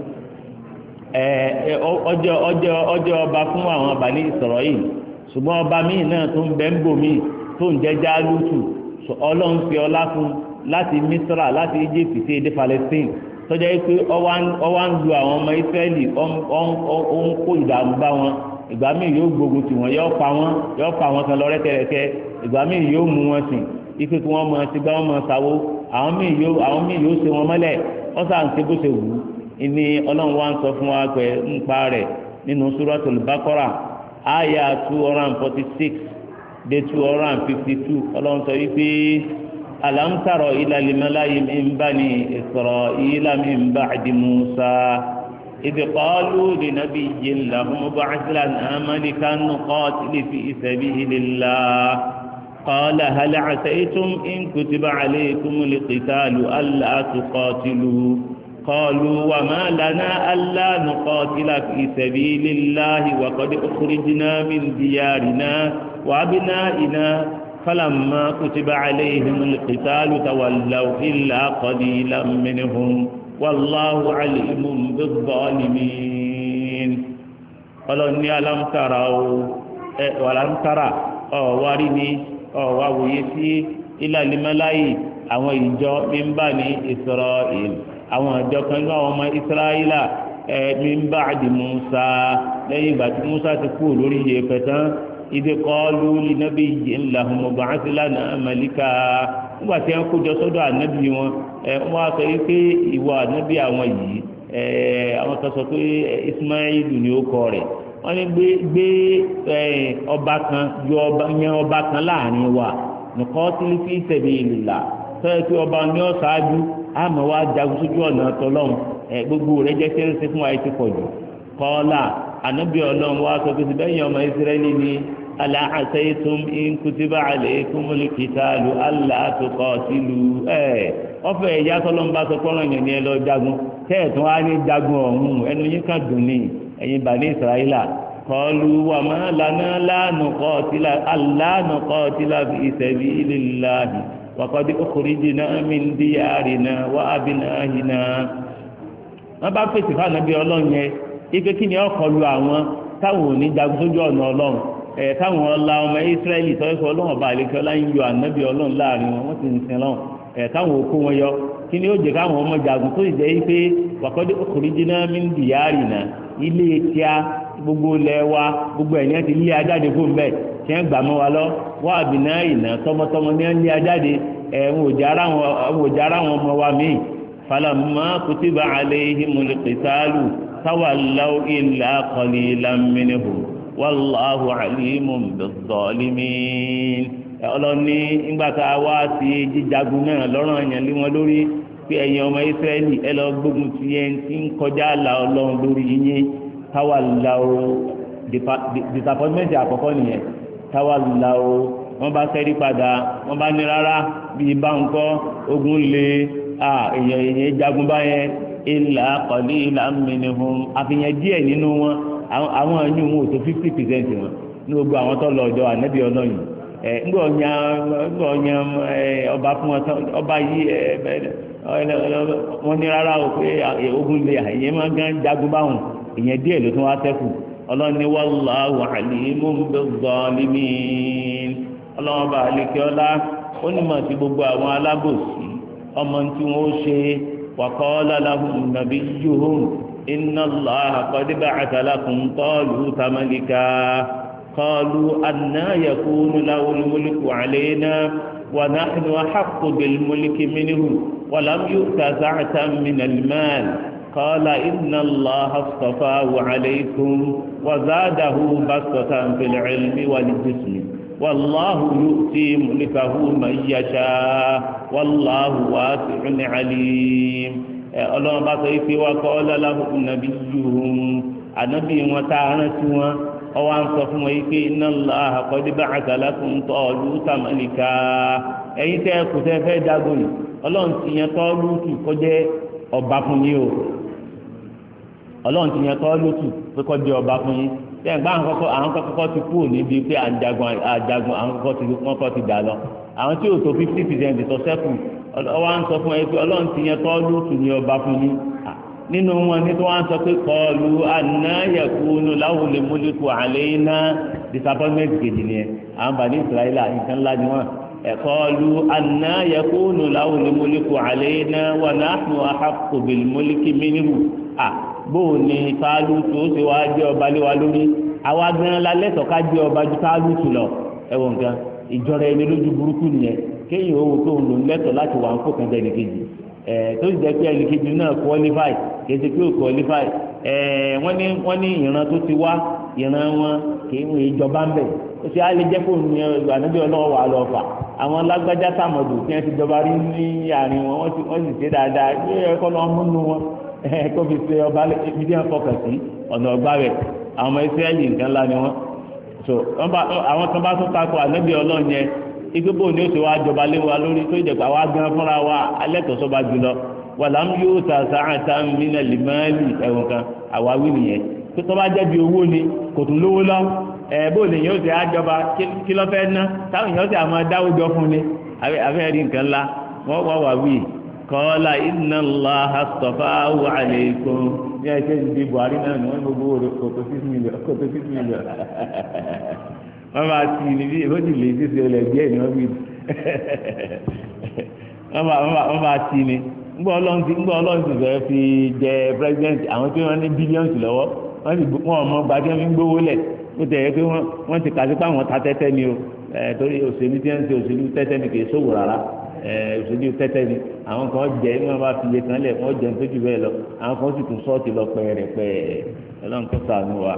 ọjọ́ ọba fún àwọn Bani Israel ṣùgbọ́n ọba míì náà tó ń bẹ́ ń bò míì tó ń jẹ́ Jálútù ọlọ́run fi ọlá fún láti Misra láti Egypt sí èdè Palestine tọ́jà yìí pé ọwá ń lu àwọn ọmọ Israẹli ó ń kó ìdààmú bá wọn ìgbà míì yóò gbógun tì wọ́n yóò pa wọ́n yóò pa wọ́n kan lọ rẹ́kẹrẹkẹ ìgbà míì yóò mú wọn sìn ife kí wọ́n mọ ti gbá wọn mọ sáwó àwọn míì yóò àwọn míì yóò ṣe wọn mọ́lẹ̀ wọ́n sàn ṣe bó ṣe wù ú ìní ọlọ́run wá ń sọ fún wa pé ń pa rẹ̀ nínú Suratul Baqara àyà two hundred and forty six dé two hundred and fifty two ọlọ́run sọ wípé alam tara ila al-mala'i min bani Isra'ila min ba'di Musa idh qalu li nabiyyin lahum ib'ath lana malikan nuqatil fi sabilillah qala hal 'asaytum in kutiba 'alaykumul qitalu alla tuqatilu qalu wa ma lana alla nuqatila fi sabilillahi wa qad ukhrijna min diyarina wa abna'ina falamma kutiba alayhimul qitalu tawallaw illa qalilan minhum wallahu alimun bizzalimin ọlọ́ni alamtara o ẹ alamtara ọ wárí ni ọ wá wòye sí ilà limalayi àwọn ìjọ min bani Isra'il àwọn ìjọ kan ní àwọn ọmọ Israẹla ẹ min ba'di Musa lẹ́yìn ìgbà tí Musa ti kú lórí yẹ̀pẹ̀ tán ìdè kọlu lìnàbí lahum ib'ath lana malika nígbà tí wọn kójọ sọ́dọ̀ ànábì wọn ẹ wọn sọ yìí pé ìwọ ànábì àwọn yìí ẹ àwọn kan sọ pé Ismailu ni ó kọ rẹ̀ wọn ní gbé gbé ẹ ọba kan yọ ọba yẹn ọba kan láàrin wa nuqatil fi sabilillah sọyẹ pé ọba ní ọ̀ṣáájú àmọ́ wa jagun sójú ọ̀nà tọlọ́hún ẹ gbogbo rẹ̀ jẹ́ sẹ́ńsẹ́ fún wa ti pọ̀ jù kọ́ọ́lá ànábì ọlọ́run wa sọ pé síbẹ̀ yẹn ọmọ Ísírẹ́lì ni ala asaytum in kutiba alaykumul qitalu alla tuqatilu ẹ̀ ọ̀fẹ́ ìyá tọ́lọ́mbà sọ pọ́nrán yẹn ni ẹ lọ jagun tẹ́ẹ̀tún á ní jagun ọ̀hún ẹnu yín kan dùn ní ẹ̀yin Bani Israila qalu wa ma lana la nuqatila alla nuqatila fi sabilillahi wa qad ukhrijna min diyarina wa abna'ina wọ́n bá fèsì fún ànábì ọlọ́run yẹn ike kí ni ọkọ̀ lu àwọn táwọn ò ní jagun sójú ọ̀nà ọlọ́run ẹ̀ táwọn ọlá ọmọ Ísírẹ́lì tọ́jú fún ọlọ́run ọba àlekẹ́ ọlá ń yọ ànábì ọlọ́run láàrin wọn wọ́n sì ń sin lọ́run ẹ̀ táwọn òkú wọn yọ kí ni ó jẹ́ káwọn ọmọ jagun tó ìjẹ́ pé wàkọ́dé ukhrijna min diyarina ilé tíá gbogbo ilẹ̀ wa gbogbo ẹ̀yìn ti lé ajáde fún bẹ́ẹ̀ tí wọ́n gbà mọ́ wa lọ wọ́n àbìnà ìnà tọmọtọmọ ní lé ajáde ẹ̀wọ̀n òjà ara wọn ọmọ wa míì falamma kutiba alayhimul qitalu tawallaw illa qalilan minhum wallahu alimun bizzalimin ọlọ́ni ńgbà tá a wá sí jíjagun náà lọ́rùn àyàn lé wọn lórí pé ẹ̀yin ọmọ Ísírẹ́lì ẹ lọ gbógun ti ẹni tí ń kọjá àlà Ọlọ́run lórí yín tawallaw disappointment àkọ́kọ́ nìyẹn tawallaw wọ́n bá sẹ́rí padà wọ́n bá ní rárá bíi báńkọ́ ogun lé èèyàn èèyàn jagun báyẹn illa qalilan minhum àfihàn díẹ̀ nínú wọn àwọn ẹ̀yìn wọn ò tó fifty percent wọn ní gbogbo àwọn tó lọ ọjọ́ ànábì Ọlọ́run ẹ̀ ńgbọ̀ ọ̀nyà ńgbọ̀ ọ̀nyà ọba fún wọn ọba yìí ẹ̀ wọ́n ní rárá o pé ogun lé àyè máa ń gán jagun báwọn èèyàn díẹ̀ ló tún wá sẹ́kù Ọlọ́run ní wallahu alimun bizzalimin Ọlọ́run bá àlekè ọlá ó ní mọ̀ sí gbogbo àwọn alábòsí ọmọ tí wọ́n ṣe wa qala lahum nabiyyuhum inna Allaha qad ba'atha lakum Taluta malika qalu anna yakunu lahul mulku alayna wa nahnu ahaqqu bil mulki minhu wa lam yu'ta sa'atan minal mal qala inna Allaha astafahu alaykum wa zadahu bastatan fil ilmi wal jismi wallahu yu'ti mulkahu man yasha wallahu wasi'un alim Ọlọ́run bá sọ pé wa qala lahum nabiyyuhum ànábì wọn tá a rántí wọn ọwọ́ à ń sọ fún wọn yìí pé inna Allaha qad ba'atha lakum Taluta malika ẹ̀yin tẹ́ kò tẹ́ fẹ́ jagun yìí Ọlọ́run ti yan Talutu kó jẹ́ ọba fún yín o Ọlọ́run ti yan Talutu pé kó jẹ́ ọba fún yín tẹ́ ẹ̀ gbá àwọn kọ́kọ́ àwọn kọ́kọ́ ti kú níbi pé àjagun àjagun àwọn kọ́kọ́ ti wọ́n kọ́ ti dà lọ àwọn tí ò tó fifty percent tó sẹ́kù ọwọ́ à ń sọ fún ẹ pé Ọlọ́run ti yan Talutu ní ọba fún yín nínú wọn ní tí wọ́n sọ pé qalu anna yakunu lahul mulku alayna disappointment kejì ni ẹ àwọn bàní Israẹla nǹkan ńlá ni wọn qalu anna yakunu lahul mulku alayna wa nahnu ahaqqu bil mulki minhu à bóò ní Talutu ó ṣe wáá jẹ́ ọba lé wa lórí àwa gan la lẹ́tọ̀ọ́ ká jẹ́ ọba ju Talutu lọ ẹ̀wọ̀n nǹkan ìjọra ẹni lójú burúkú nìyẹn kéèyàn owó tó ń lò lẹ́tọ̀ọ́ láti wà ń kó kan jẹ́ ẹnìkejì ẹ̀ tó ti jẹ́ pé ẹnìkejì náà qualify kèsì pé ò qualify ẹ̀ wọ́n ní wọ́n ní ìran tó ti wá ìran wọn kìí wọ́n ìjọba ń bẹ̀ ó ṣe á lè jẹ́ fóònù yẹn ànábì ọlọ́wọ́ wà lọ fà àwọn lágbájá sàmọ̀dù tí wọ́n ti jọba rí ní àárín wọn wọ́n sì ṣe dáadáa ní ẹ̀kọ́ lọ́ múnú wọn kó fi ṣe ọba ibi tí wọ́n fọkàn sí ọ̀nà ọgbà rẹ̀ àwọn ọmọ Ísírẹ́lì nǹkan ńlá ni wọ́n so àwọn kan bá tún takò ànábì Ọlọ́run yẹn igi bò ní oṣù wa jọba lé wa lórí tó ìjẹ̀pá wa gan fúnra wa alẹ́ tó sọ́ba jùlọ wàlám yóò ta sàáta mìíràn lìmọ́ẹ́lì ẹ̀wọ̀n kan àwáwí nìyẹn tó tọ́ bá jẹ́ bí owó ni kò tún lówó lọ ẹ̀ bó lè yẹn ó ti àjọba kí lọ́ fẹ́ ná táwọn èèyàn ó ti àmọ́ dáwùjọ fún ni afẹ́rí nǹkan ńlá wọ́n wá wà wí kọ́lá inna Allaha astafahu alaykum ní ẹ̀ṣẹ́ ìdí Buhari náà ni wọ́n gbogbo rẹ̀ kòtò six million kòtò six million wọ́n máa ti níbi ìfọ́jì lè ṣe ṣe ọlẹ̀ díẹ̀ ni wọ́n fi wọ́n máa ti ni ńgbọ́ ọlọ́run ti ńgbọ́ ọlọ́run ti fẹ́ fi jẹ president àwọn tí wọ́n ní bílíọ̀nù lọ́wọ́ wọ́n sì wọ́n ọmọ gbajúmọ̀ fi ń gbówó lẹ̀ ó tẹ̀ ẹ́ pé wọ́n ti kàṣí pé àwọn ta tẹ́tẹ́ ni o torí òṣèlú tí wọ́n ń ṣe òṣèlú tẹ́tẹ́ ni kì í ṣòwò rárá òṣèlú tẹ́tẹ́ ni àwọn kan jẹ́ wọ́n bá fi iye kan lẹ̀ wọ́n jẹun tó jù bẹ́ẹ̀ lọ àwọn kan sì tún sọ́ọ̀tì lọ pẹ̀rẹ̀pẹ̀ ọlọ́run tó ṣàánú wa.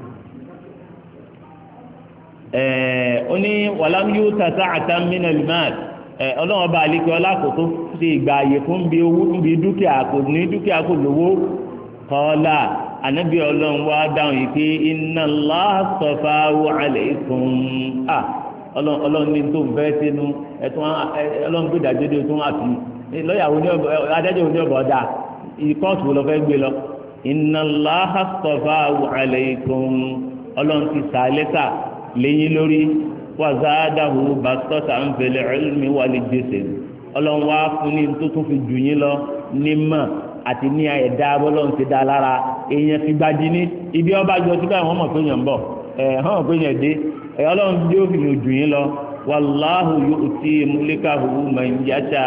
ó ní wàlám yóò tàtà àtàmínà lùmáàd ọlọ́run ọba àlekẹ́ ọlákòótó ṣe ìgbà àyè fún bí owó bí dúkìá kò ní dúkìá kò lówó kọ́lá ànábì ọlọ́run wá dáhùn yìí pé inna Allaha astafahu alaykum à ọlọ́run ní tó ń fẹ́ sínú ẹ̀tún ọlọ́run gbé ìdájọ́ tó ń àfi lọ́yàwó ní ọ̀bọ̀ adájọ́ ní ọ̀bọ̀ ọ̀dà ìkọ́ọ̀tù lọ fẹ́ gbé lọ inna Allaha astafahu alaykum ọlọ́run ti sàálẹ́sà lẹ́yìn lórí wàzádàhù bàtọ́tà ń fẹlẹ̀ ẹ̀lùmí wà lè gbèsè ọlọ́run wá fún ní tó tún fi jù yín lọ nímọ̀ àti ní ẹ̀dá bọ́lọ́run ti dá lára èèyàn fi gbadí ní ibi ọba jọ tí báyìí wọ́n mọ̀ pé yàn ń bọ̀ ẹ̀ hàn pé yàn dé ẹ̀ ọlọ́run bí ó fi yàn jù yín lọ wàláhù yu'ti mulkahu man yasha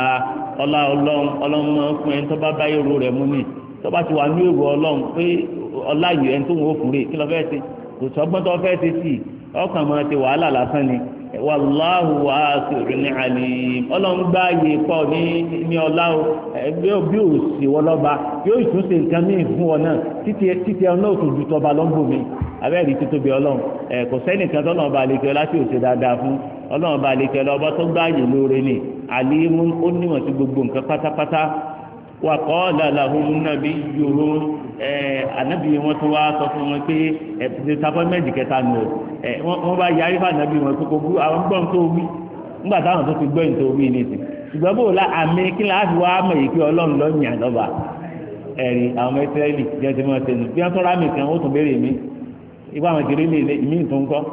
ọlá ọlọ́run ọlọ́run máa ń fún ẹni tó bá bá èrò rẹ̀ mú ni tó bá ti wà ní èrò ọlọ́run pé ọlá yìí ẹni tó ń wò fún rè kí lọ fẹ́ ṣe kò sọ́gbọ́n tó fẹ́ ṣe sí ọkàn máa ti wàhálà lásán ni wàláhù wasi'un alim ọlọ́run gbá yé pọ̀ ní ní ọlá o bí ó sì wọ́n lọ́ba yóò tún ṣe nǹkan míì fún ọ náà títí títí ọ náà tó ju tọba lọ́gbọ̀n mi abẹ́rẹ́ títóbi ọlọ́run ẹ̀ kò sẹ́nìkan tó lọ́ba àlekè ọlá tí ò ṣe dáadáa fún ọlọ́run bá àlekè ọlọ́ba tó gbá yé lóore ni àlímú ó níwọ̀n sí gbogbo nǹkan pátápátá wa qala lahum nabiyyuhum ẹ̀ ànábì wọn tó wá sọ fún wọn pé ẹ̀ disappointment kẹta nù ẹ̀ wọ́n bá yarí fún ànábì wọn pé kò bú àwọn gbọ́n tó wí nígbà táwọn tó ti gbọ́ ìtò wí ní ìsìn ṣùgbọ́n bó la àmì kí la fi wá mọ̀ yìí pé ọlọ́run ló yàn lọ́ba ẹ̀rí àwọn ọmọ ìsírẹ́lì jẹ́ ti mọ̀ sẹ́nu bí wọ́n tọ́ra mi kan ó tún béèrè mi ipá àwọn kiri lè mí tó ń kọ́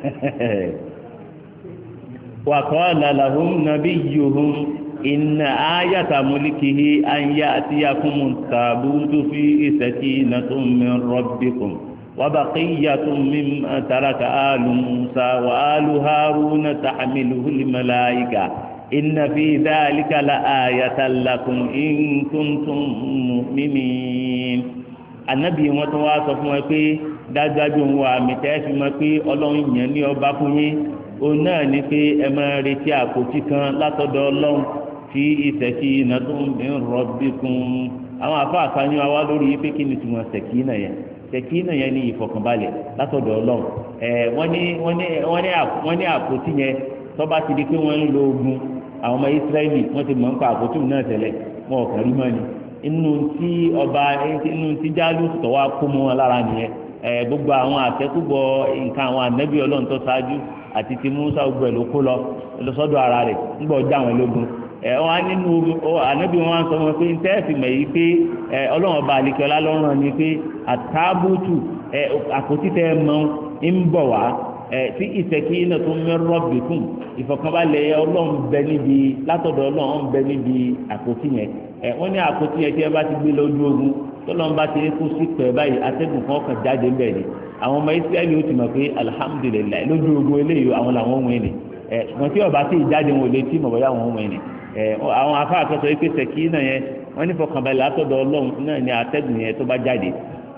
wa qala lahum nabiyyuhum inna ayata mulkihi an ya'tiyakumu tabutu fi sakinatun min rabbikum wa baqiyatun mimma taraka alu Musa wa alu Haruna tahmiluhu al-malaika inna fi dhalika la ayatan lakum in kuntum mu'minin anabi wọn tó wá sọ fún wọn pé dájúdájú òun wà mí tẹ́ fi mọ̀ pé ọlọ́run yẹn ní ọba fún yín òun náà ní pé ẹ máa retí àpótí kan látọ̀dọ̀ ọlọ́run fi sakinatun min rabbikum àwọn àfáà kan yín wá lórí pé kí ni tùmọ̀ sẹ̀kínà yẹn sẹ̀kínà yẹn ní ìfọ̀kànbalẹ̀ látọ̀dọ̀ ọlọ́run ẹ̀ wọ́n ní wọ́n ní wọ́n ní àpótí yẹn tó bá ti di pé wọ́n ń lo ogun àwọn ọmọ Ísírẹ́lì wọ́n ti mọ̀ nípa àpótí náà tẹ́lẹ̀ wọn ò kàn rí mọ́ ni inú tí ọba inú tí Jálúùtù tó wá kó mọ́ wọn lára nìyẹn ẹ̀ gbogbo àwọn àtẹ́kùbọ̀ nǹkan àwọn ànábì ọlọ́run tó ṣáájú àti ti Mùsá gbogbo ẹ̀ ló kó lọ lọ́sọ́dọ̀ ara rẹ̀ ńgbọ́ ọjà àwọn ológun ẹ̀ wọ́n á nínú ànábì wọn á sọ wọn pé ntẹ́ẹ̀fì mọ̀ yìí pé ẹ̀ ọlọ́run ọba àlekẹ́ọ́lá lọ́rùn ni pé àtàbùtù ẹ̀ àpótí tẹ́ ẹ mọ́ ń bọ̀ wá ẹ̀ tí sakinatun min rabbikum ìfọ̀kànbalẹ̀ ọlọ́run bẹ níbi látọ̀dọ̀ ọlọ́run bẹ níbi àpótí yẹn ẹ̀ wọ́n ní àpótí yẹn tí ẹ bá ti gbé lójú ogun tọ́lọ́run bá ti kó sí pẹ̀ báyìí atẹ́gùn kan kàn jáde ń bẹ̀ ni àwọn ọmọ Ísírẹ́lì ó ti mọ̀ pé alihamudulilayi lójú ogun eléyìí àwọn làwọn ohun ẹni ẹ̀ wọ́n tí ọba tí ìjáde wọn ò lè tí mọ̀ bọ́yá àwọn ohun ẹni ẹ̀ àwọn afáàkọ́ sọ pé sẹ̀kínà yẹn wọ́n ní fọkànbalẹ̀ látọ̀dọ̀ ọlọ́run náà ní atẹ́gùn yẹn tó bá jáde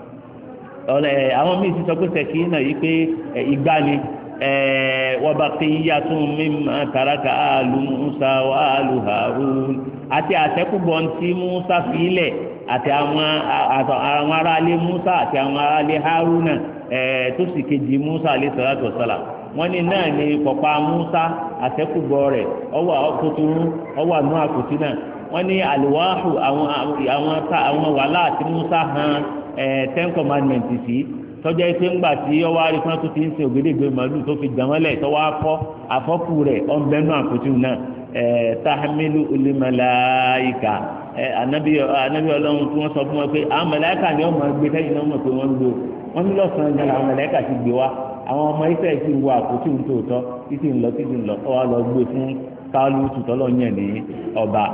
àwọn míì ti sọ pé sẹ̀kínà yìí pé ìgbà ni wa baqiyyatun mimma taraka alu Musa wa alu Harun àti àtẹ́kùbọ̀ ntí Musa fìlẹ̀ àti àwọn àwọn aráalé Musa àti àwọn aráalé Haruna tó sì kejì Musa alayhi salatu wassalam wọ́n ní náà ní pọ̀pá Musa àtẹ́kùbọ̀ rẹ̀ ọwọ́ àkótóró ọwọ́ àánú àkótí náà wọ́n ní àlùwáhù àwọn àwọn àwọn wàhálà àti Musa hàn ten commandments sí tọ́jà ìpè ńgbà tí ọwọ́ arífọ́n tó ti ń sin ògèdègbè màálù tó fi jàmọ́lẹ̀ tọ́wọ́ afọ́ afọ́kù rẹ̀ ọ̀nbẹ́nu àkótí náà tahmilu al-malaika anabi anabi Ọlọ́run tí wọ́n sọ fún wọn pé àwọn màláíkà ni wọ́n máa gbé sẹ́yìn náà mọ̀ pé wọ́n ń lo wọ́n ní lọ́sàn-án gan àwọn màláíkà ti gbé wa àwọn ọmọ Ísírẹ́lì ti ń wo àpótí nítòótọ́ títí ń lọ títí ń lọ ọ wá lọ gbé fún Jálúùtù tọ́lọ́ yẹn ní ọba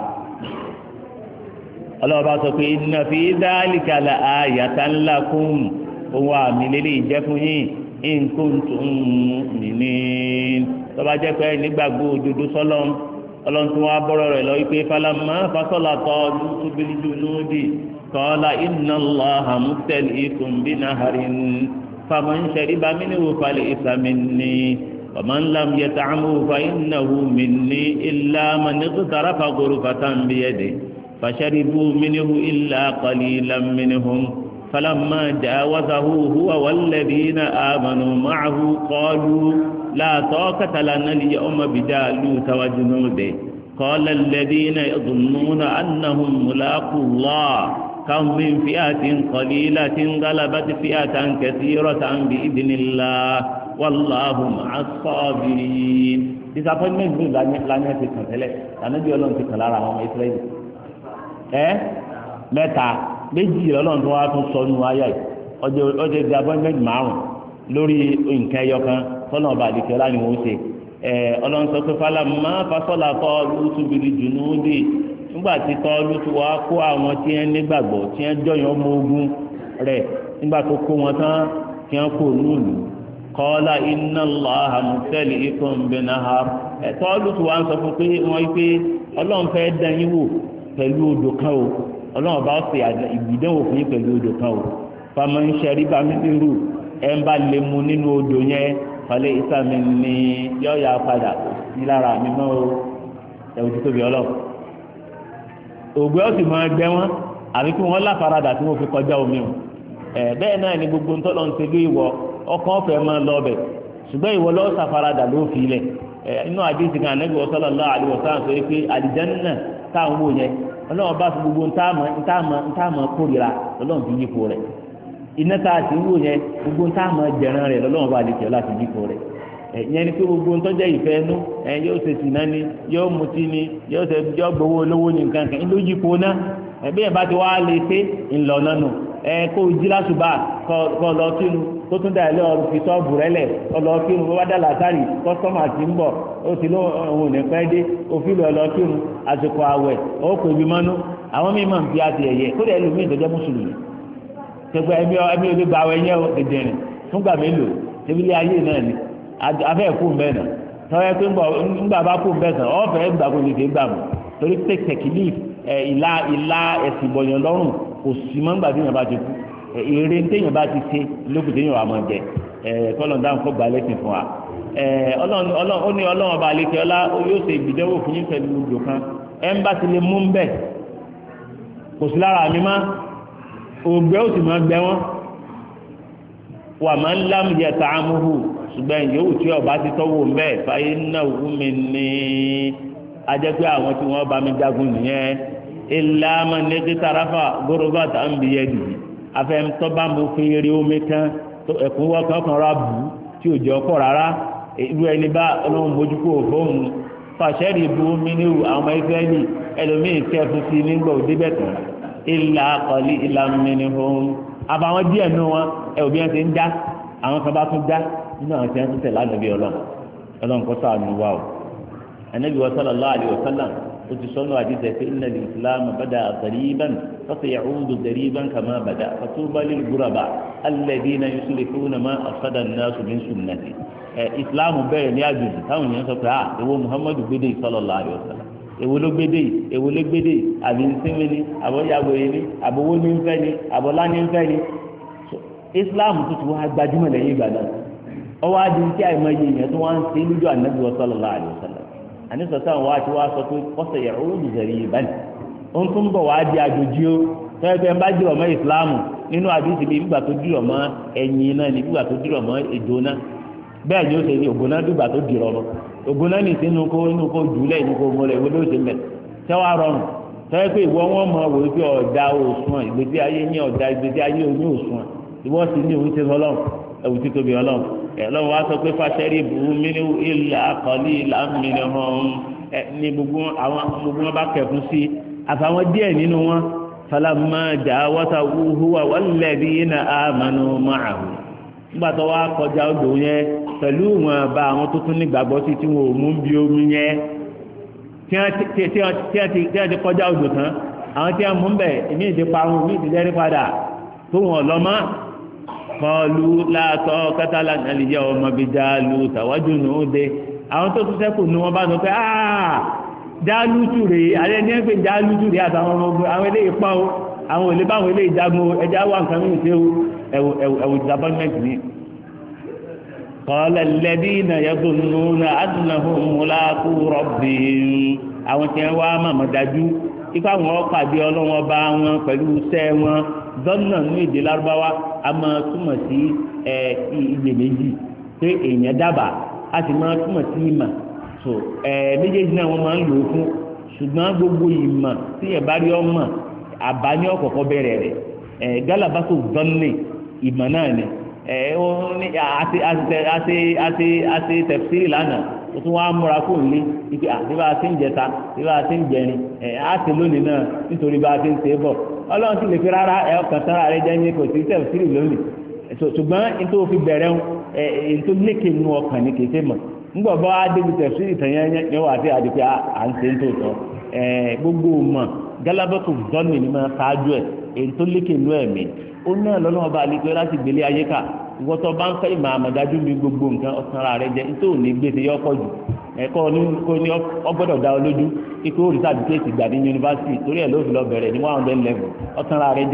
ọlọ́ọ̀bá sọ pé inna fi dhalika la ayatan lakum ohun àmì lélẹ̀ ìjẹ́ fún yín in kuntum mu'minin tọ́ba jẹ́ pé nígbàgbọ́ òdodo sọ́lọ́n ọlọ́run tí wọ́n á bọ́rọ̀ rẹ̀ lọ wípé falamma fasala Talutu bil junudi qala inna Allaha mubtaliikum binaharin faman shariba minhu falaysa minni waman lam yat'amhu fa innahu minni illa man ightarafa ghurfatan biyadihi fasharibu minhu illa qalilan minhum فلما جاوزه هو والذين آمنوا معه قالوا لا طاقة لنا اليوم بجالوت وجنوده قال الذين يظنون أنهم ملاقو الله كم من فئة قليلة غلبت فئة كثيرة بإذن الله والله مع الصابرين disappointment bí lánàá ti kàn tẹ́lẹ̀ lánàá bí Ọlọ́run ti kàn lára àwọn ọmọ Ísírẹ́lì ẹ mẹ́ta méjì lọ́lọ́run tó wá tún sọ nù ayé ọjọ́ ọjọ́ di appointment márùn lórí nǹkan ẹyọ kan tọ́nà ọba àdìkẹ́ ọlá ni wọ́n ṣe ẹ̀ ọlọ́run sọ pé falamma fasala Talutu bil junudi nígbà tí Talutu wá kó àwọn tí wọ́n nígbàgbọ́ tí wọ́n jọyàn ọmọ ogun rẹ̀ nígbà tó kó wọn tán tí wọ́n kó lùlù qala inna Allaha mubtaliikum binahar ẹ̀ Talutu wá ń sọ fún pé wọ́n pé ọlọ́run fẹ́ dán yín wò pẹ̀lú odò kan o ọlọ́run bá ṣe ìgbìdánwò fún yín pẹ̀lú odò kan o faman shariba minhu ẹ̀ ń bá lè mu nínú odò yẹn falẹ̀ ìsàmì ní yọ̀ọ̀yà padà sí lára mi mọ́ o ẹ̀wù ti tóbi ọlọ́ ògbé ọ̀sìn máa gbẹ wọn àbí kí wọ́n láfaradà tí wọ́n fi kọjá omi o ẹ̀ bẹ́ẹ̀ náà ni gbogbo ntọ́lọ́ ń segé ìwọ ọkàn ọ̀fẹ́ máa lọ bẹ̀ ṣùgbọ́n ìwọ lọ́ọ́ sáfaradà ló fi lẹ̀ ẹ̀ inú àdìsí kan Ànábì sallallahu alaihi wasallam sọ pé àlìjánnà táwọn wò yẹn ọlọ́run bá fi gbogbo ntáàmù ntáàmù ntáàmù kórìíra ọlọ́run fi yípo rẹ̀ iná tá a ti wò yẹn gbogbo ntáàmù jẹran rẹ̀ lọ́lọ́run bá lè tẹ̀ láti yípo rẹ̀ ẹ̀ yẹn ni pé gbogbo ntọ́jà ìfẹ́ nú ẹ̀ yóò ṣe sìnà ni yóò mutí ni yóò ṣe yóò gbowó olówó ni nǹkan kan ló yípo ná ẹ̀ bí ẹ̀ bá ti wá lè ṣe ńlọ nánu ẹ̀ kó o jí lásùbà kọ́ lọ sínú tó tún dà lé ọrùn fi sọ́ọ̀bù rẹ lẹ̀ ọlọ́ kírun bó bá dà látàrí kọ́sọ́mà ti ń bọ̀ ó ti ló òun ò ní pẹ́ dé òfin lọ lọ kírun àsìkò àwẹ̀ ó kò ibi mọ́nú àwọn mímọ̀ ń fi àti ẹ̀yẹ kó dẹ̀ lómi ìtọ́jẹ́ mùsùlùmí tẹgbẹ́ ẹbí ẹbí olè gba àwẹ̀ yẹn dèdèrè fúngbà mélòó tẹbílẹ̀ ayé náà ni afẹ́ kú mbẹ́ náà tọ́wẹ́ pé ńgbà bá kú mbẹ́ sàn ọ̀fẹ́ gbà kó lè dé gbà mọ́ torí pé tẹ̀kílì ìlà ìlà ẹ̀sìn bọ̀yàn lọ́rùn kò sí mọ́ ńgbà tí yẹn bá ti kú èrè ntẹ̀yìn bá ti ṣe lókùn tẹ̀yìn wà máa jẹ kọ́lọ́n dáhùn kó gbalẹ̀ sìn fún wa ó ní ọlọ́run ọba àlekè ọlá yóò ṣe ìgbìdánwò fún yín pẹ̀lú odò kan ẹ̀ ń bá ti lè mú ń bẹ̀ kò sí lára mi má ògbé ó sì máa gbẹ wọn wà máa ń lámù yẹ tààmùhù ṣùgbọ́n yòówù tí ọba ti tọ́wọ́ ń bẹ̀ fàyè náà wú mi ní ajẹ́ pé àwọn tí wọ́n bá mi jagun nìyẹn ìlànà nẹ́tí tarafa gbọ́dọ̀gbà tá ń bí yẹ dìbì afẹ́ntọ́ bá mo fi eré omi kan ẹ̀kúnwọ́ kan kan ra bù tí ò jẹ́ ọkọ̀ rárá irú ẹni bá ọlọ́run mójú kó fóun fàṣẹ́rì bu mi ní àwọn ọmọ ìfẹ́lì ẹlòmíì kẹfù sí nígbà òde bẹ̀tẹ̀ ìlà kọ́lí ìlà mi ní fóun àbàwọn díẹ̀ nù wọn ẹ òbí wọn ti ń já àwọn kan bá tún já nínú àwọn tí wọn tún tẹ̀ lánàá bí ọlọ́run ọlọ́run kọ́ sáà nù wá o Ànábì sallallahu alaihi wasallam ó ti sọ́nù àdìsẹ́ pé inna al-islam bada'a ghariban fasaya'udu ghariban kama bada'a fatuba lil-ghuraba alladhina yuslihuna ma afsada an-nasu min sunnati ẹ̀ islam bẹ̀rẹ̀ ní àjòjì táwọn èèyàn sọ pé ah èwo muhammadu gbédè sallallahu alaihi wasallam èwo ló gbédè èwo ló gbédè àbí nsínmi ni àbọ̀yàwó yìí ni àbọ̀wó ní nfẹ́ ni àbọ̀lá ní nfẹ́ ni islam tó ti wá gbajúmọ̀ lẹ́yìn ìgbà náà ọwọ́ adi tí àìmọye èèyàn tó wá ń ṣe lójú ànábì sallallahu alaihi wasallam àní sọ̀tàn wa ti wá sọ pé kọ́sẹ̀ yẹ̀rọ olùzẹ̀rì ìbáni ó ń tún bọ̀ wá di àjòjì ó tẹ́lifẹ̀ ń bá dìrọ̀ mọ́ ìsìláàmù nínú àdúgbò bíi nígbà tó dìrọ̀ mọ́ ẹ̀yìn náà ní nígbà tó dìrọ̀ mọ́ èdò náà bẹ́ẹ̀ ni ó ṣe ní ògùn náà dùgbà tó dìrọ̀ lọ ògùn náà ní sínú kó inú kó jùlẹ̀ inú kó mọ́lẹ̀ ìwé ló ṣe mẹ́ tẹ́wàá rọrùn tẹ́lẹ̀ pé ìwọ wọn mọ wò pé ọ̀dà òṣùwọ̀n ìgbésí ayé ní ọ̀dà ìgbésí ayé oní òṣùwọ̀n ìwọ sì ní òun ṣe ọlọ́run ẹ̀wù tí tóbi ọlọ́run ẹ̀lọ́run wá sọ pé fàṣẹ́rì bù mí ní ilà àkọlí ìlà mìíràn hàn ní gbogbo àwọn gbogbo wọn bá kẹfún sí àfàwọn díẹ̀ nínú wọn falamma jawazahu huwa walladhina amanu ma'ahu nígbà tó wá kọjá odò yẹn pẹ̀lú wọn bá àwọn tó tún nígbàgbọ́ sí tí wọn ò mú bí omi yẹn tí wọ́n ti kọjá odò tán àwọn tí wọ́n mú bẹ̀ èmi ìdí parun èmi ìdí lẹ́rí padà tó wọn lọ mọ́ kọlu láàtọ̀ kátàlá nàlìyẹ ọmọ bíi jáàlú tàwájú nù ó dé àwọn tó tún sẹ́kù ní wọ́n bá sọ pé aaa jálùtù rèé alẹ́ ní ẹgbẹ́ jálùtù rèé àtàwọn ọmọ ogun àwọn eléyìí pa ó àwọn òlé báwọn eléyìí jagun ẹja wà nǹkan mìíràn ṣe ẹwù ẹwù ẹwù disappointment ni. qala alladhina yadhunnuna annahum mulaqu rabbihim àwọn tí wọ́n wá màmá dájú ipa wọn pàdé ọlọ́wọ́n bá wọn pẹ̀lú iṣẹ́ wọn dọ́nà ní èdè lárúbáwá a máa túmọ̀ sí iyèméjì pé èèyàn dábàá a sì máa túmọ̀ sí ìmọ̀ so ẹ méjèèjì náà wọ́n máa ń lò ó fún ṣùgbọ́n gbogbo ìmọ̀ tí yẹn bá rí ọmọ àbá ní ọ̀kọ̀ọ̀kọ̀ bẹ̀rẹ̀ rẹ̀ ẹ gálábàtò dọ́nì ìmọ̀ náà ni ẹ ó ní àti àti àti àti àti tẹ̀síìrì lánàá ó tún wá múra kó lé ibi àti bá a ti ń jẹta bí bá a ti ń jẹrin ẹ á ti lónìí náà nítorí bá a ti ń ṣe é bọ̀ ọlọ́run sì lè fi rárá ẹ ọkàn sára rẹ jẹ́ ní kò sí tẹ̀síìrì lónìí ṣùgbọ́n nítorí fi bẹ̀rẹ̀ ẹ nítorí lékè nu ọkàn ní kété mọ̀ ńgbọ̀ bá wá débi tẹ̀síìrì tẹ̀yẹ́ yẹn wà sí àdìpẹ́ à ń ṣe ń tòótọ́ ẹ gbogbo mọ̀ gálábọ́tò dọ́nì ni máa ṣáájú ẹ̀ èyí tó lékè nu ẹ̀mí ó náà lọ́nà ọba àlejò láti gbélé ayé ká ìwọ́tọ̀ bá ń fẹ́ ìmọ̀ àmọ̀dájú mi gbogbo nǹkan ọ̀sán ara rẹ jẹ́ nítorí òní gbèsè yọ pọ̀ jù ẹ̀kọ́ kó ní ọgbọ́dọ̀ dá ọ lójú kíkó òrìṣà àdìkéèsì gbà ní yunifásitì torí ẹ̀ ló fi lọ bẹ̀rẹ̀ ní one hundred level ọ̀sán ara rẹ jẹ́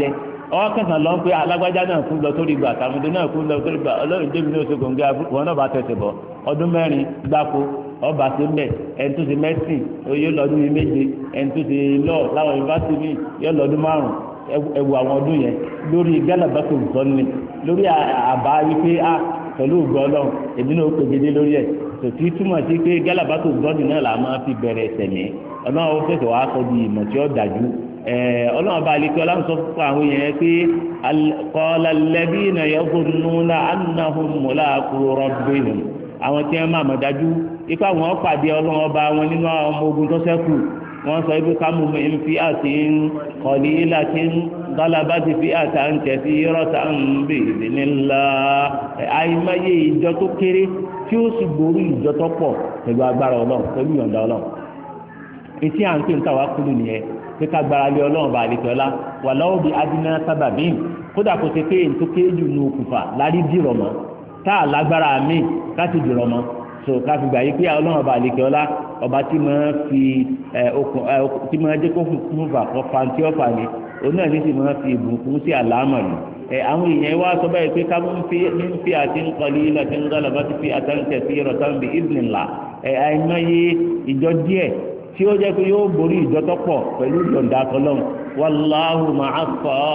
ọwọ́ kẹsàn-án lọ pé alágbájá náà kú lọ torí gbà tàmídé náà kú lọ torí gbà ọlọ́run débi ní oṣù gbòǹgà wọn náà bá tẹ̀sẹ̀ bọ̀ ọdún mẹ́rin gbáko ọba ṣe mbẹ ẹni tó ṣe mẹ́sìn yóò lọ́dún yìí méje ẹni tó ṣe lọ́ọ̀ láwọn yunifásitì mi yóò lọ́dún márùn ẹwù àwọn ọdún yẹn lórí gálàbàtò ìtọ́ni lórí àbá wípé a pẹ̀lú ògbọ́ ọlọ́run èmi náà ó pèjédé lórí ẹ̀ tòtí túmọ̀ sí pé gálàbàtò ìtọ́ni náà là máa fi bẹ̀rẹ̀ tẹ̀mí ọlọ́run ó fẹsẹ̀ wá sọ di ìmọ̀ tí ó dájú ọlọ́run bá lè kí ọlọ́run sọ fún àwọn èèyàn pé qala alladhina yadhunnuna annahum mulaqu rabbihim àwọn tí wọ́n máa mọ̀ dájú ipá wọn pàdé ọlọ́run ọba wọn nínú ọmọ ogun tó ṣẹ́kù wọ́n sọ ibi ká mú mi fi àti qalilatin galabati fi àtàn kathiratan bi idhnillah àìmọye ìjọ tó kéré tí ó sì borí ìjọ tó pọ̀ pẹ̀lú agbára ọlọ́run pẹ̀lú ìyọ̀ǹda ọlọ́run etí à ń pè ń tàwa kúlù nìyẹn pé ká gbára lé ọlọ́run bá àlejò ọlá wà láwọ́ bí adínà sábàbí kódà kó ṣe pé èyí tó kéré jù ní okùnfà lárí dìrọ̀ mọ́ tá a lágbára míì láti dìrọ̀ mọ́ so ká fi gbà yí pé ọlọ́run bá àlejò ọlá ọba tí máa fi okùn tí máa dé kó fún fà kọ́ fàǹtí ọ̀fà ni òun náà ní sì máa fi ìbùkún sí àlámọ̀ yìí ẹ àwọn èèyàn wá sọ báyìí pé ká mú fi àti ń kọ́lé láti ń gbọ́dọ̀ bá ti fi àtàǹtẹ̀ sí ìrọ̀tàn bí ìdìnnìlá ẹ àìmọye ìjọ díẹ̀ tí ó jẹ́ pé yóò borí ìjọtọ́ pọ̀ pẹ̀lú ìjọ̀ǹda tọ́lọ́run wallahu ma'as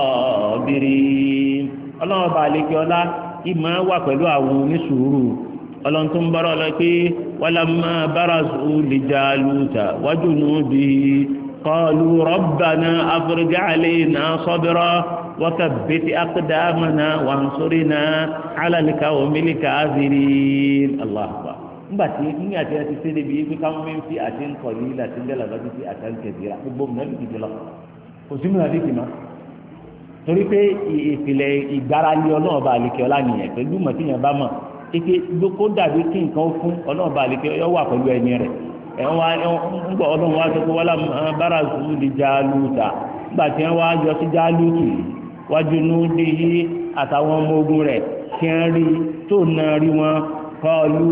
sabirin ọlọ́run bá lè kí ọlá ìmọ̀ wà pẹ̀lú àwọn onísùúrù ọlọ́run tó ń bọ́rọ̀ lọ pé walamma barazu li Jaluta wa junudihi qalu rabbana afrij alayna sabra wa thabbit aqdamana wansurna ala al-qawmil kafirin Allahu akbar nígbà tí ní àti ẹtí sẹ́lẹ̀ bíi pé káwọn mi ń fi àti ń kọ̀ yìí láti ń dẹ́là lọ́dún sí àti ń kẹ̀síra gbogbo mi náà dìde lọ kò sí mìíràn dìde mọ́ torí pé ìpìlẹ̀ ìgbáralé ọlọ́ọ̀bà àlekè ọlá nìyẹn pẹ̀lú mọ̀tíyàn bá mọ̀ ike kó dàbí kí nǹkan fún ọlọ́ọ̀bà àlekè ọyọ́ wà pẹ̀lú ẹni rẹ̀ ẹ̀ ń wá ń gbọ́ ọlọ́run wá sọ pé wọ́n bára sùn di Jálúta nígbà tí wọ́n wá yọ sí Jálútù wájú núdìí àtàwọn ọmọ ogun rẹ̀ kí wọ́n rí tó náà rí wọn kọlu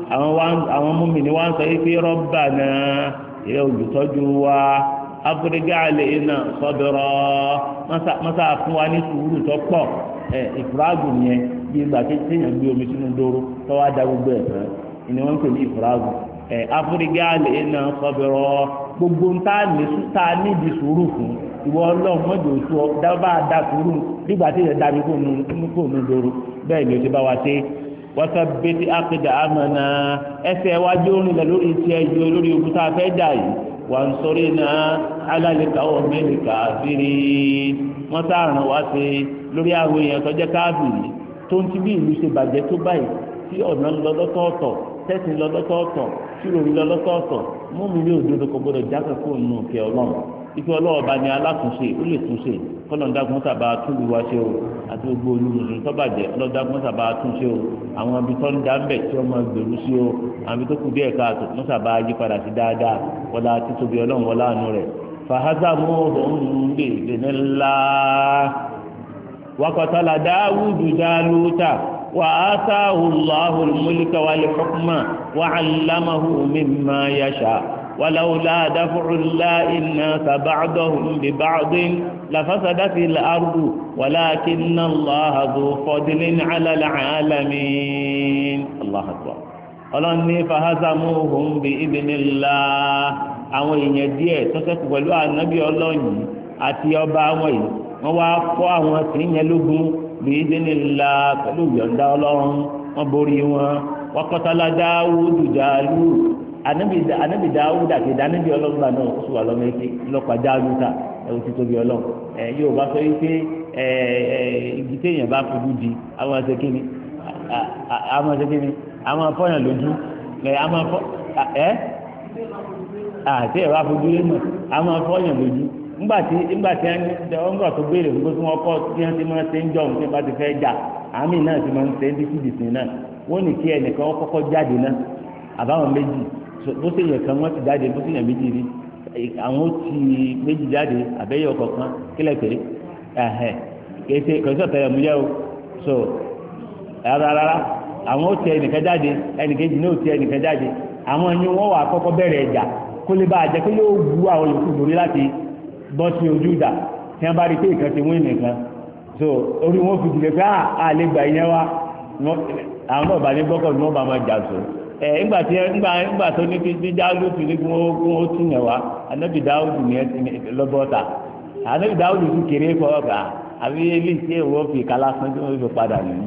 àwọn múmìnì wá ń sọ wípé Rabbana ìrẹ́ olùtọ́jú wa abúrégá àlè iná sọ́bẹ̀rọ̀ mọ́sá fún wa ní sùúrù tó pọ̀ ẹ̀ ìfúrágù yẹn bí ìgbà tí téèyàn gbé omi sínú dóró tó wá da gbogbo ẹ̀ fẹ́ ni wọ́n ń pè ní ìfúrágù ẹ̀ abúrégá àlè iná sọ́bẹ̀rọ̀ gbogbo ta níbi sùúrù fún ìwọ ọlọ́run mọ́jọ oṣù ọ dábàá da sùúrù nígbà tí ìyẹn dàbí kò nù dóró bẹ́ẹ̀ ni o ti bá wa ṣe wọ́sàbẹ́tì àkèdè àmàna ẹsẹ̀ wájú orin lẹ lórí iṣẹ́ ẹjọ́ lórí ogun tá a fẹ́ dà yìí wà ń sọrí náà alálẹ́ka ọ̀mẹ́lì káfírí wọ́n sáàràn wá sí lórí àwọn èèyàn tó jẹ́ káfírí tó ń ti bí ìlú ṣe bàjẹ́ tó báyìí tí ọ̀nà lọ lọ́tọ̀ọ̀tọ̀ tẹ̀sìn lọ lọ́tọ̀ọ̀tọ̀ tí ròrí lọ lọ́tọ̀ọ̀tọ̀ mú mi ní òdodo kò gbọdọ̀ jákè fún òun kẹ ọlọ́run ife ọlọ́wọ́ bá ní alátúnṣe ó lè túnṣe kọ́lọ́ńdàgbọ́n sábà túlù wá ṣe o àti gbogbo olùmùsùn tọ́bàjẹ́ ọlọ́dàgbọ́n sábà túnṣe o àwọn ibi tó ń dá ń bẹ̀ tí wọ́n máa gbèrú sí o àwọn ibi tó kù díẹ̀ káàtó wọ́n sábà yí padà sí dáadáa wọlá títóbi ọlọ́run wọlá àánú rẹ̀ fahazamuhum bi idhnillah wa qatala Dawudu Jaluta wa ataahu Allahu al-mulka wal-hukma wa 'allamahu mimma yasha. ولولا دفع الله الناس بعضهم ببعض لفسدت الأرض ولكن الله ذو فضل على العالمين الله أكبر ọlọ́ni fahazamuhum bi idhnillah àwọn èèyàn díẹ̀ tó ṣẹ́kù pẹ̀lú ànábì ọlọ́yìn àti ọba àwọn yìí wọ́n wá fọ́ àwọn tí ń yẹn lógún bi idhnillah pẹ̀lú ìyọ̀ǹda ọlọ́run wọ́n borí wọn wa qatala Dawudu Jalut anabi anabi Dawuda àti anabi ọlọ́gbà náà ó sì wà lọ́mọ eke lọ́pàá Jálúta ẹ̀wọ̀n ti tóbi ọlọ́run ẹ̀ yóò bá sọ wípé ẹ̀ ẹ̀ igi téèyàn bá fojú di àwọn ẹsẹ̀ kínní àwọn ẹsẹ̀ kínní àwọn afọyàn lójú ẹ̀ àwọn afọ ẹ̀ àti ẹ̀ bá fojú lé náà àwọn afọyàn lójú ńgbàtí ńgbàtí wọ́n gbà tó béèrè fún tí wọ́n kọ́ tí wọ́n ti máa ṣe ń jọ òun tí wọ́n bá ti fẹ́ jà àmì náà ti máa ń ṣe ń dí sídìsì náà wọ́n ní kí ẹnìkan kọ́kọ́ jáde náà àbáwọn méjì bó ṣe yẹ kan wọ́n ti jáde bó ṣe yẹ méjì rí àwọn ti méjì jáde àbẹ́yẹ ọ̀kọ̀ọ̀kan kílẹ̀ pé ẹ̀hẹ̀ kèsè kèsè ọ̀tẹ̀ ẹ̀mú yẹ o so rárá àwọn ó ti ẹnìkan jáde ẹnìkejì náà ó ti ẹnìkan jáde àwọn ẹni wọ́n wà kọ́kọ́ bẹ̀rẹ̀ ẹ̀jà kó lè bá a jẹ́ pé yóò wú àwọn yòókù lórí láti bọ́ sí ojú ìdá tí wọ́n bá rí pé ìkan ti wín nìkan so orí wọn fi dìde pé a lè gbà yẹn wá àwọn náà bá ní gbọ́kọ̀ ní wọ́n bá máa jà so ẹ̀ ńgbà tí ńgbà ńgbà tó ní kí dídá lóṣù ní kí wọ́n tún yẹn wá anábì dáwùdù ní lọ́bọ̀ọ́ta anábì dáwùdù tún kéré kọ́ ọ̀gá àbí ilé tí èèwọ̀ fi kálá fún tí wọ́n fi padà nìyí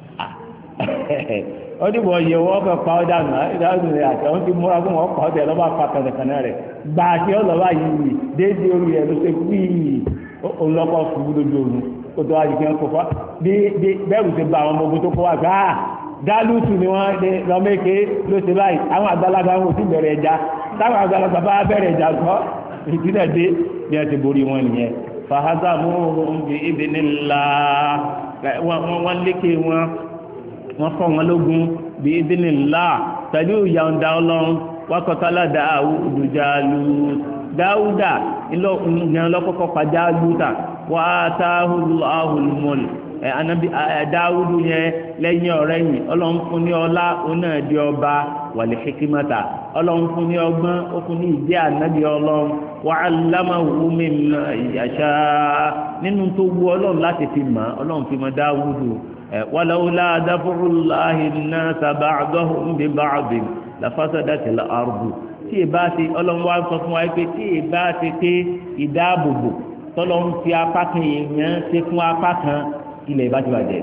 ó dìbò yẹ wọ́n fẹ́ pa ọ́ dànù dáwùdù rẹ̀ àti àwọn ti múra fún wọn pa ọ́ tẹ̀ lọ́ba pa kànàkànà rẹ̀ gbà tí ó lọ́ba yìí déédéé orí rẹ̀ ló ṣe fíì olùlọ́kọ̀ fún lójú oorun kó tó wájú kí wọ́n kó fọ́ bí bẹ́ẹ̀rù ti ba àwọn ọmọ ogun tó kọ́ wá gbáà dálùtù ni wọ́n lé lọ́mẹ́kẹ́ ló ṣe báyìí àwọn àgbàlagbà wọn ò sì bẹ̀rẹ̀ ẹja táwọn àgbàlagbà bá bẹ̀rẹ̀ ẹja kọ́ ìdílé dé bí wọ́n ti borí wọn nìyẹn fahazamuhum bi idhnillah wọ́n lékè wọn wọ́n fọ́ wọn lógun bí idhnillah pẹ̀lú ìyànda ọlọ́run wákọ̀tálá Dáúdù Jálút dáúdà ìyàn lọ́kọ́kọ́ pa Jálútà wà á táhùlọ́hùl mọ́lì ẹ̀ anábì dáúdù yẹn lẹ́yìn ọ̀rẹ́ yìí ọlọ́run fún ní ọlá oná ẹ̀dí ọba wàlẹ̀ hikimata ọlọ́run fún ní ọgbọ́n ó fún ní ìdí ànábì ọlọ́run wà á lámàwù mimma yasha nínú tó wú ọlọ́run láti fi mọ̀ ọlọ́run fi mọ̀ dáúdù wàlàwùlá dáfúrúláhì nnasa ba'dahum bi ba'din lafasadatil ardu tí ì bá ti ọlọ́run wá sọ fún wa pé tí ì bá ti pé ìdáàbòbò tọ́lọ́run fi apá kan èèyàn ṣe fún apá kan ilẹ̀ ìbá ti bàjẹ́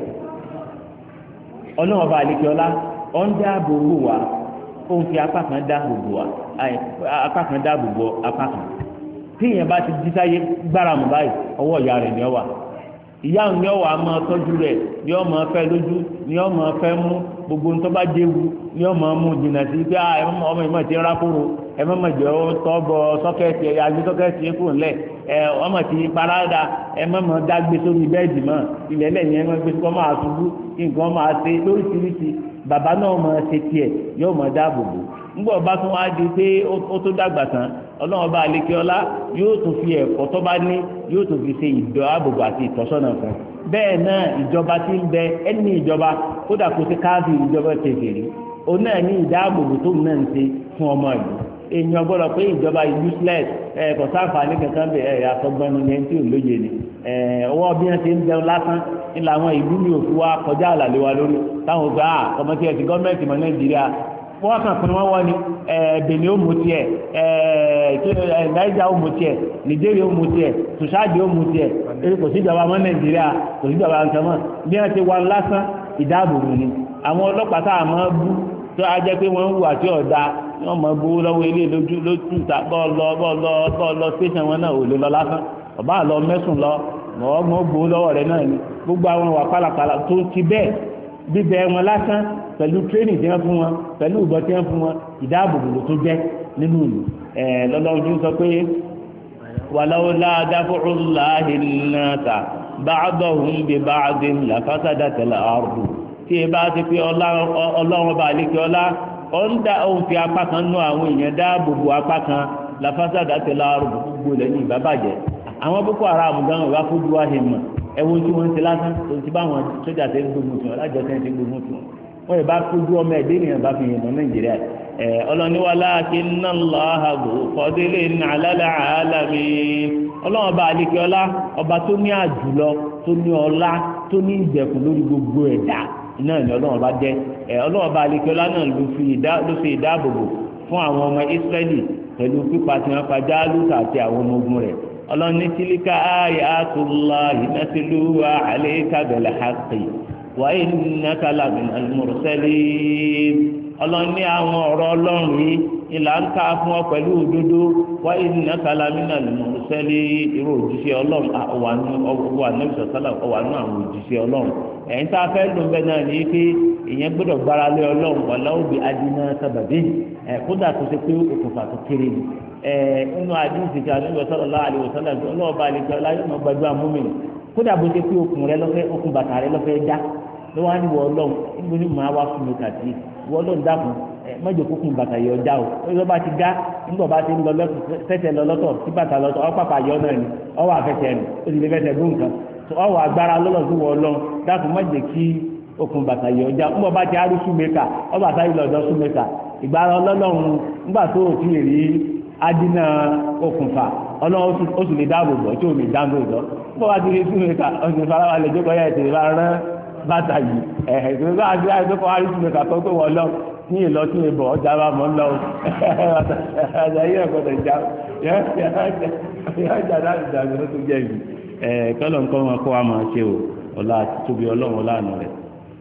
ọlọ́run ọba àlekè ọlá ọ̀ ń dáàbòbò wa ó ń fi apá kan dáàbòbò wa apá kan dáàbòbò apá kan tí èèyàn bá ti dísáyé gbára mọ̀ báyìí ọwọ́ ìyá rẹ̀ ni ọ wà ìyá òun ni ọ wà á máa tọ́jú rẹ̀ ni ọ máa fẹ́ lójú ni ọ máa fẹ́ mú gbogbo ń tó bá déwu ni ọ máa mú jìnnà sí pé ọmọ ìmọ̀ ti rákòrò ẹ má jẹ́ ọ tọ́bọ̀ sọ́kẹ́tì ẹ̀yà àgbé sọ́kẹ́tì ẹ̀kú ńlẹ̀ ẹ ọmọ ti parada ẹ má mọ̀ dágbé sórí bẹ́ẹ̀dì mọ́ ilẹ̀ lẹ́yìn ẹ má gbé kọ́ máa ṣubú kí nǹkan máa ṣe lóríṣiríṣi bàbá náà máa ṣe tiẹ̀ yóò máa dáàbò bò ńgbọ́ bá tún wá di pé ó tó dàgbà tán ọlọ́run bá àlékè ọlá yóò tún fi ẹ̀kọ́ tó bá ní yóò tún fi ṣe ìdáàbòbò àti ìtọ́sọ́nà fún bẹ́ẹ̀ náà ìjọba ti ń bẹ ẹni ìjọba kódà kó ti káàdì ìjọba kékeré òun náà ní ìdáàbòbò tó náà ń ṣe fún ọmọ ìlú èèyàn gbọ́dọ̀ pé ìjọba useless ẹ̀ kò sáǹfààní kankan bẹ̀ ẹ̀ àtọ́gbọ́n ní ẹni tí ò lóye ni ẹ̀ ọwọ́ bí wọ́n ti ń jẹun lásán nílò àwọn ìlú mi ò fi wá kọjá àlàlé wa lórí táwọn gbà á ọmọ tí ẹ ti gọ́ọ̀mẹ̀ntì mọ́ Nàìjíríà wọ́n kàn fún wọn wọ́n ni Benin ó mú tiẹ̀ Niger ó mú tiẹ̀ Nigeria ó mú tiẹ̀ tùṣáàdì ó mú tiẹ̀ kò síjọba mọ́ Nàìjíríà kò síjọba nǹkan mọ́ bí wọ́n ti wá lásán ìdáàbòbò ni àwọn ọlọ́pàá tá a máa bú tó a jẹ́ pé wọ́n ń wà tí ọ̀dà wọ́n máa gbowó lọ́wọ́ ilé lójú lójú ta bọ́ọ̀lọ́ bọ́ọ̀lọ́ bọ́ọ̀lọ́ station wọn náà ò lè lọ lásán ọba àlọ́ mẹ́sùn lọ ọgbọ́n gbowó lọ́wọ́ rẹ̀ náà ni gbogbo àwọn wà pálapàla tó ti bẹ́ẹ̀ bíbẹ wọn lásán pẹ̀lú tírénì tí wọ́n fún wọn pẹ̀lú ìbọn tí wọ́n fún wọn ìdáàbòbò ló tó jẹ́ nínú ìlú ẹ̀ lọ́lọ́run sọ pé wàláwọlá dáfúrúláhì náà ba'dahum bi ba'din lafasadatil ardu tí ẹ bá ti pé ọlọ́run bá lè kí ọlá ó ń dá òun fi apá kan nú àwọn èèyàn dáàbòbò apá kan lafasadatil ardu gbogbo lẹ́yìn ìbábàjẹ́ àwọn Boko Haram gan wà fojú wa hì mọ̀ ẹ̀wọ̀n tí wọ́n ń ṣe lásán tó ti bá àwọn sójà tẹ́ ń gbógun tì wọ́n lájọ tẹ́ ń ti gbógun tì wọ́n wọ́n yìí bá fojú ọmọ ẹ̀dẹ́ ènìyàn bá fi yìnbọn Nàìjíríà ẹ̀ ọlọ́ni walakinna Allaha dhu fadlin 'ala al-'alamin ọlọ́run bá àlekè ọlá ọba tó ní àjùlọ tó ní ọlá tó ní ìjẹ̀kùn lórí gbogbo ẹ̀dá náà ni ọlọ́run bá jẹ́ ẹ̀ ọlọ́run bá àlekè ọlá náà ló fi ìdáàbòbò fún àwọn ọmọ Ísírẹ́lì pẹ̀lú pípa tí wọ́n pa Jálútà àti àwọn ọmọ ogun rẹ̀ ọlọ́ni tílíkà ayatullahi natluha alayka bil haqqi wa innaka laminal mursalin ọlọ́ni àwọn ọ̀rọ̀ ọlọ́run yìí ìlà ń ká fún ọ pẹ̀lú òdodo wa innaka laminal mursalin irú òjíṣẹ́ ọlọ́run ọwọ́ ànábìsọ̀ sálà ọwọ́ àánú àwọn òjíṣẹ́ ọlọ́run ẹ̀yìn tá a fẹ́ lò bẹ́ẹ̀ náà ní pé ìyẹn gbọ́dọ̀ gbára lé ọlọ́run walau bi adna sábàbí ẹ̀ kódà tó ṣe pé òkùnfà tó kéré ni inú àdúgbò tí a ní wọ sallallahu alaihi wasallam ọlọ́ọ̀bá àlejò aláyọ̀ náà gbàdúrà múmi kódà bó ṣe pé okùn rẹ lọ́fẹ́ okùn bàtà rẹ lọ́fẹ́ já lọ́wọ́ á ní wọ ọlọ́run níbo ni màá wá fún mi kàtí wọ ọlọ́run dàkún mẹ́jọ kókùn bàtà yọ já o ó bá ti já nígbà bá ti ń lọ fẹsẹ̀ lọ lọ́tọ̀ sí bàtà lọ́tọ̀ ọ pàpà yọ náà ni ọwọ́ àfẹsẹ̀ ni ó sì lè fẹsẹ̀ bó nǹkan ọwọ́ agbára lọ́lọ́ sí wọ ọlọ́run dàkún mẹ́jọ kí okùn bàtà yọ já nígbà bá ti arú súnmẹ́kà ọ bàtà yìí lọ́dọ̀ súnmẹ́kà ìgbára ọlọ́run nígbà tó ò tí ì rí adínà okùnfà ọlọ́run ó sì lè dáàbò bọ̀ tí ò lè dáàbò bọ̀ bó wá ti rí sí mi ká ọ̀sìn farabalẹ̀ jókòó yá ètò ìbá rán bàtà yìí ẹ̀ ìgbésẹ̀ bá ti ráyè tó kọ́ wá rí sí mi ká tó tó wọ̀ lọ ní ìlọ tí ìbọ̀ ọjà bá mọ̀ ń lọ ọjà yìí ẹ̀gbọ́dọ̀ já yọ ọjà láti dàgbé tó jẹ́ yìí ẹ̀ kọ́lọ̀ nǹkan wọn kó wa máa ṣe o ọlá àti tóbi ọlọ́run ọlànà rẹ̀.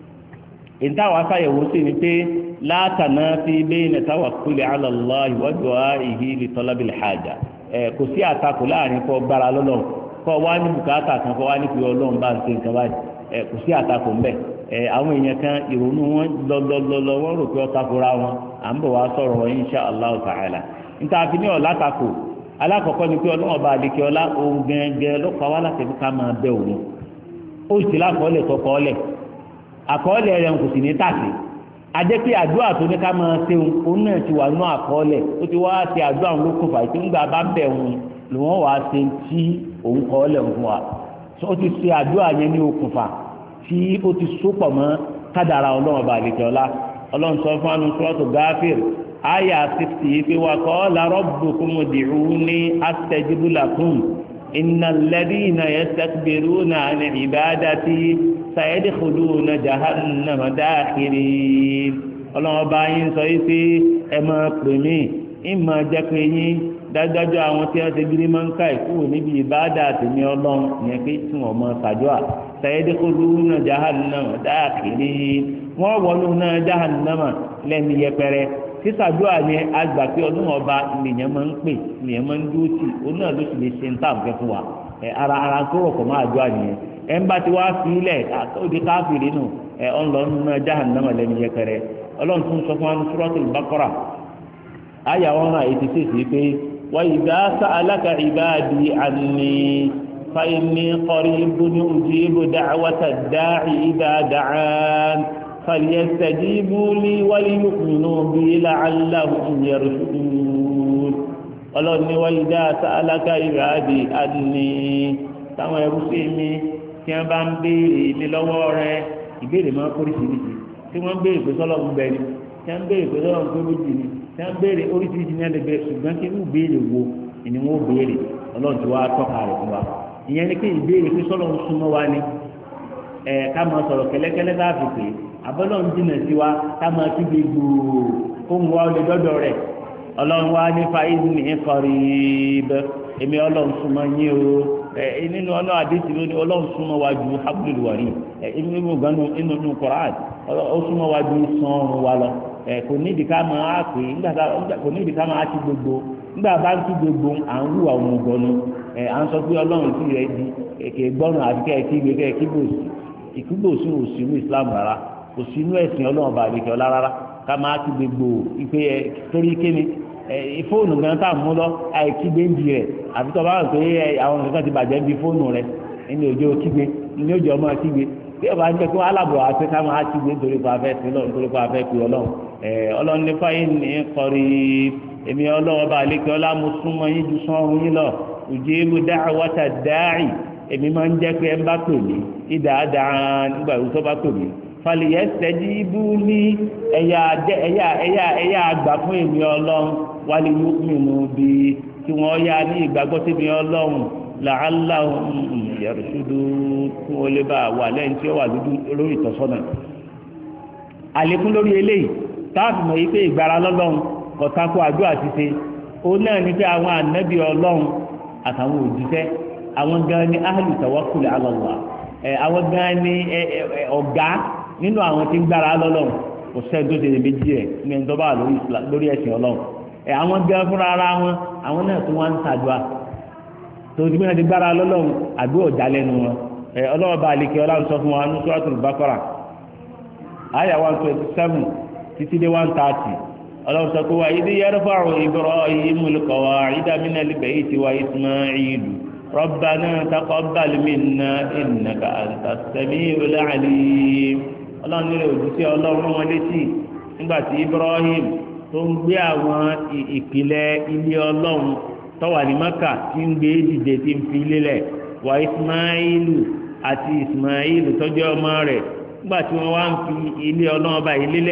ìtawà sáyẹ̀wò sí ni pé látàná fi bayna tawakkuli ala Allah wa du'a'ihi li talabil haja ẹ̀ kò sí àtakò láàrin kọ́ gbára lọ́lọ́run kọ́ wá ní bùkátà kan kọ́ wá ní pé ọlọ́run bá ń ṣe nǹkan báyìí ẹ̀ kò sí àtakò ńbẹ̀ ẹ̀ àwọn èèyàn kan ìrònú wọn lọ́lọ́lọ́lọ́ wọ́n rò pé ó takora wọn à ń bọ̀ wá sọ̀rọ̀ wọn insha Allah ta'ala níta fi ní ọ̀làtakò alákọ̀ọ́kọ́ ni pé ọlọ́run ọba àdékẹ́ ọlá ohun gẹ́gẹ́ lọ́pàá wá láti fi ká máa bẹ òun ó sì lákọọ́lẹ̀ tọkọọ́lẹ̀ àkọọ́lẹ̀ rẹ̀ kò sì ní tàsí ajẹ́ pé àdúrà tó ní ká máa ṣe òun náà ti wà nínú àkọọ́lẹ̀ ó ti wá ṣe àdúrà òun ló kún fà tí ńgbà bá bẹ̀ òun lòun wàá ṣe tí òun kọ́ọ́lẹ̀ fún wa ó ti ṣe àdúrà yẹn ní okùnfà tí ó ti sopọ̀ mọ́ kádàrà ọlọ́run ọba àlejò ọlá ọlọ́run sọ fún anu suratu Ghafir àyà sixty yìí pé wa qala rabbukum ud'uni astajib lakum innal ladhina yastakbiruna an ibadati sayadkhuluna jahannama dakhirin ọlọ́run ọba yín sọ yìí pé ẹ máa pè mí ìmọ̀ jẹ́ pé yín dájúdájú àwọn tí wọ́n ti gbé máa ń ká ìkúrò níbi ìbáàdà àtìmí ọlọ́run yẹn pé tí wọ́n mọ sàdúà sayadkhuluna jahannama dakhirin wọ́n wọnú náà jahannama lẹ́nu yẹpẹrẹ tí sàdúà yẹn àgbà pé ọdún ọba nìyẹn máa ń pè nìyẹn máa ń dúró tì òun náà ló sì lè ṣe ń tà fẹ́ fún wa ara ara tó rọ̀ kọ́ máa dúà nìyẹn ẹ̀ ń bá ti wá sí ilẹ̀ ó di káfíìrì nù ẹ̀ ọ̀ ń lọ nínú náà jahannama lẹ́nu yẹpẹrẹ ọlọ́run tún sọ fún wa ní Suratul Baqara àyà one hundred eighty six yìí pé وإذا سألك عبادي عني فإني قريب أجيب دعوة الداع إذا دعان فليستجيبوا لي وليؤمنوا بي لعلهم يرشدون ọlọ́run ní وإذا سألك عبادي عني táwọn ẹrú sí mi tí wọ́n bá ń béèrè mi lọ́wọ́ rẹ ìbéèrè máa ń kórìsìrìsì tí wọ́n ń béèrè pé sọ́lọ́run bẹ ni tí wọ́n ń béèrè pé sọ́lọ́run pé méjì ni tí wọ́n béèrè oríṣiríṣi ní ẹlẹgbẹ́ ṣùgbọ́n kí wọ́n béèrè wo ni wọ́n béèrè ọlọ́run ti wá tọ́ka rẹ̀ fún wa ìyẹn ni pé ìbéèrè pé sọ́lọ́run súnmọ́ wa ni ẹ̀ ká máa sọ̀rọ̀ kẹ́lẹ́kẹ́lẹ́ bá fi pè abọ́lọ́run jìnà sí wa ká máa kígbe gbòòrò ohun wa olè dọ́dọ̀ rẹ̀ ọlọ́run wa ní fa'inni qarib èmi ọlọ́run súnmọ́ yín o ẹ̀ nínú ọlọ́run àdéhùn lónìí ọlọ́run súnmọ́ wa ju hablul warid ẹ̀ inú gbanu inú inú Qur'an ó súnmọ́ wa ju sọ́ọ̀rùn wa lọ ẹ̀ kò nídìí ká máa pè nígbà kò nídìí ká máa ti gbogbo nígbà bá ń ti gbogbo à ń wúwa òun gbọ́nu ẹ̀ à ń sọ pé ọlọ́run sì rẹ̀ di èké gbọ́nu àti kẹ́ ẹ̀ kí gbé kẹ́ ẹ̀ kí gbòòsì ìkúgbòòsì ò sí inú Islam rárá kò sí inú ẹ̀sìn ọlọ́run bá àlejò ọlá rárá ká máa ti gbogbo ìpè ẹ̀ torí kéne ẹ̀ fóònù gan tá à ń mú lọ àìkí gbéǹdì rẹ̀ àfi tó bá wà pé àwọn nǹkan ti bàjẹ́ bí fóònù rẹ̀ ẹni òjò kígbe ẹni òjò ọmọ kígbe bí ọba ń jẹ́ kí wọ́n alábọ̀ àti ká máa kígbe nítorí pé a fẹ́ sí lọ nítorí pé a fẹ́ pè ọlọ́run ẹ̀ ọlọ́run ní fáyín ní kọrí èmi ọlọ́run bá àlékè ọlá mo súnmọ́ yín ju sọ́run yín lọ ujibu da'wata da'i èmi máa ń jẹ́ pé ẹ bá pè mí ìdáadáa nígbà tó bá pè mí falyastajibu li ẹ̀yà ẹ̀yà ẹ̀yà ẹ̀yà àgbà fún èmi ọlọ́run wal yu'minu bi tí wọ́n yá ní ìgbàgbọ́ sí mi ọlọ́run la'allahum yarshudun tí wọ́n lè bá wà lẹ́yìn tí ó wà lórí ìtọ́sọ́nà. àlékún lórí eléyìí táàbù mọ̀ yí pé ìgbára lọ́lọ́run kọ̀tàkù àdúrà àti ṣe òun náà ní pé àwọn ànábì ọlọ́run àtàwọn òjíṣẹ́ àwọn gan ni ahlu tawakkul ala Allah ẹ àwọn gan ni ọ̀gá nínú àwọn tí ń gbára lọ́lọ́run kò sẹ́ni tó ṣe lè méjì rẹ̀ ní ẹni tó bá lórí ẹ̀sìn ọlọ́run ẹ àwọn gan fúnra ara wọn àwọn náà tó wá ń ṣàdúrà tó ti gbìyànjú gbára lọ́lọ́run àdúrà ọ̀já lẹ́nu wọn ẹ ọlọ́run bá àlekè ọlọ́run sọ fún wa ní Suratul Baqara àyà one twenty seven títí dé one thirty ọlọ́run sọ pé wa idh yarfa'u Ibrahimul qawa'ida minal bayti wa Isma'ilu rabbana taqabbal minna innaka antas sami'ul 'alim ọlọ́run nílẹ̀ òjúṣe ọlọ́run wọn létí nígbà tí Ibrahim tó ń gbé àwọn ìpìlẹ̀ ilé ọlọ́run tó wà ní Mẹ́kà tí ń gbé dìde tí ń fi lélẹ̀ wa Ismailu àti Ismailu tọ́jú ọmọ rẹ̀ nígbà tí wọ́n wá ń fi ilé ọlọ́run báyìí lélẹ̀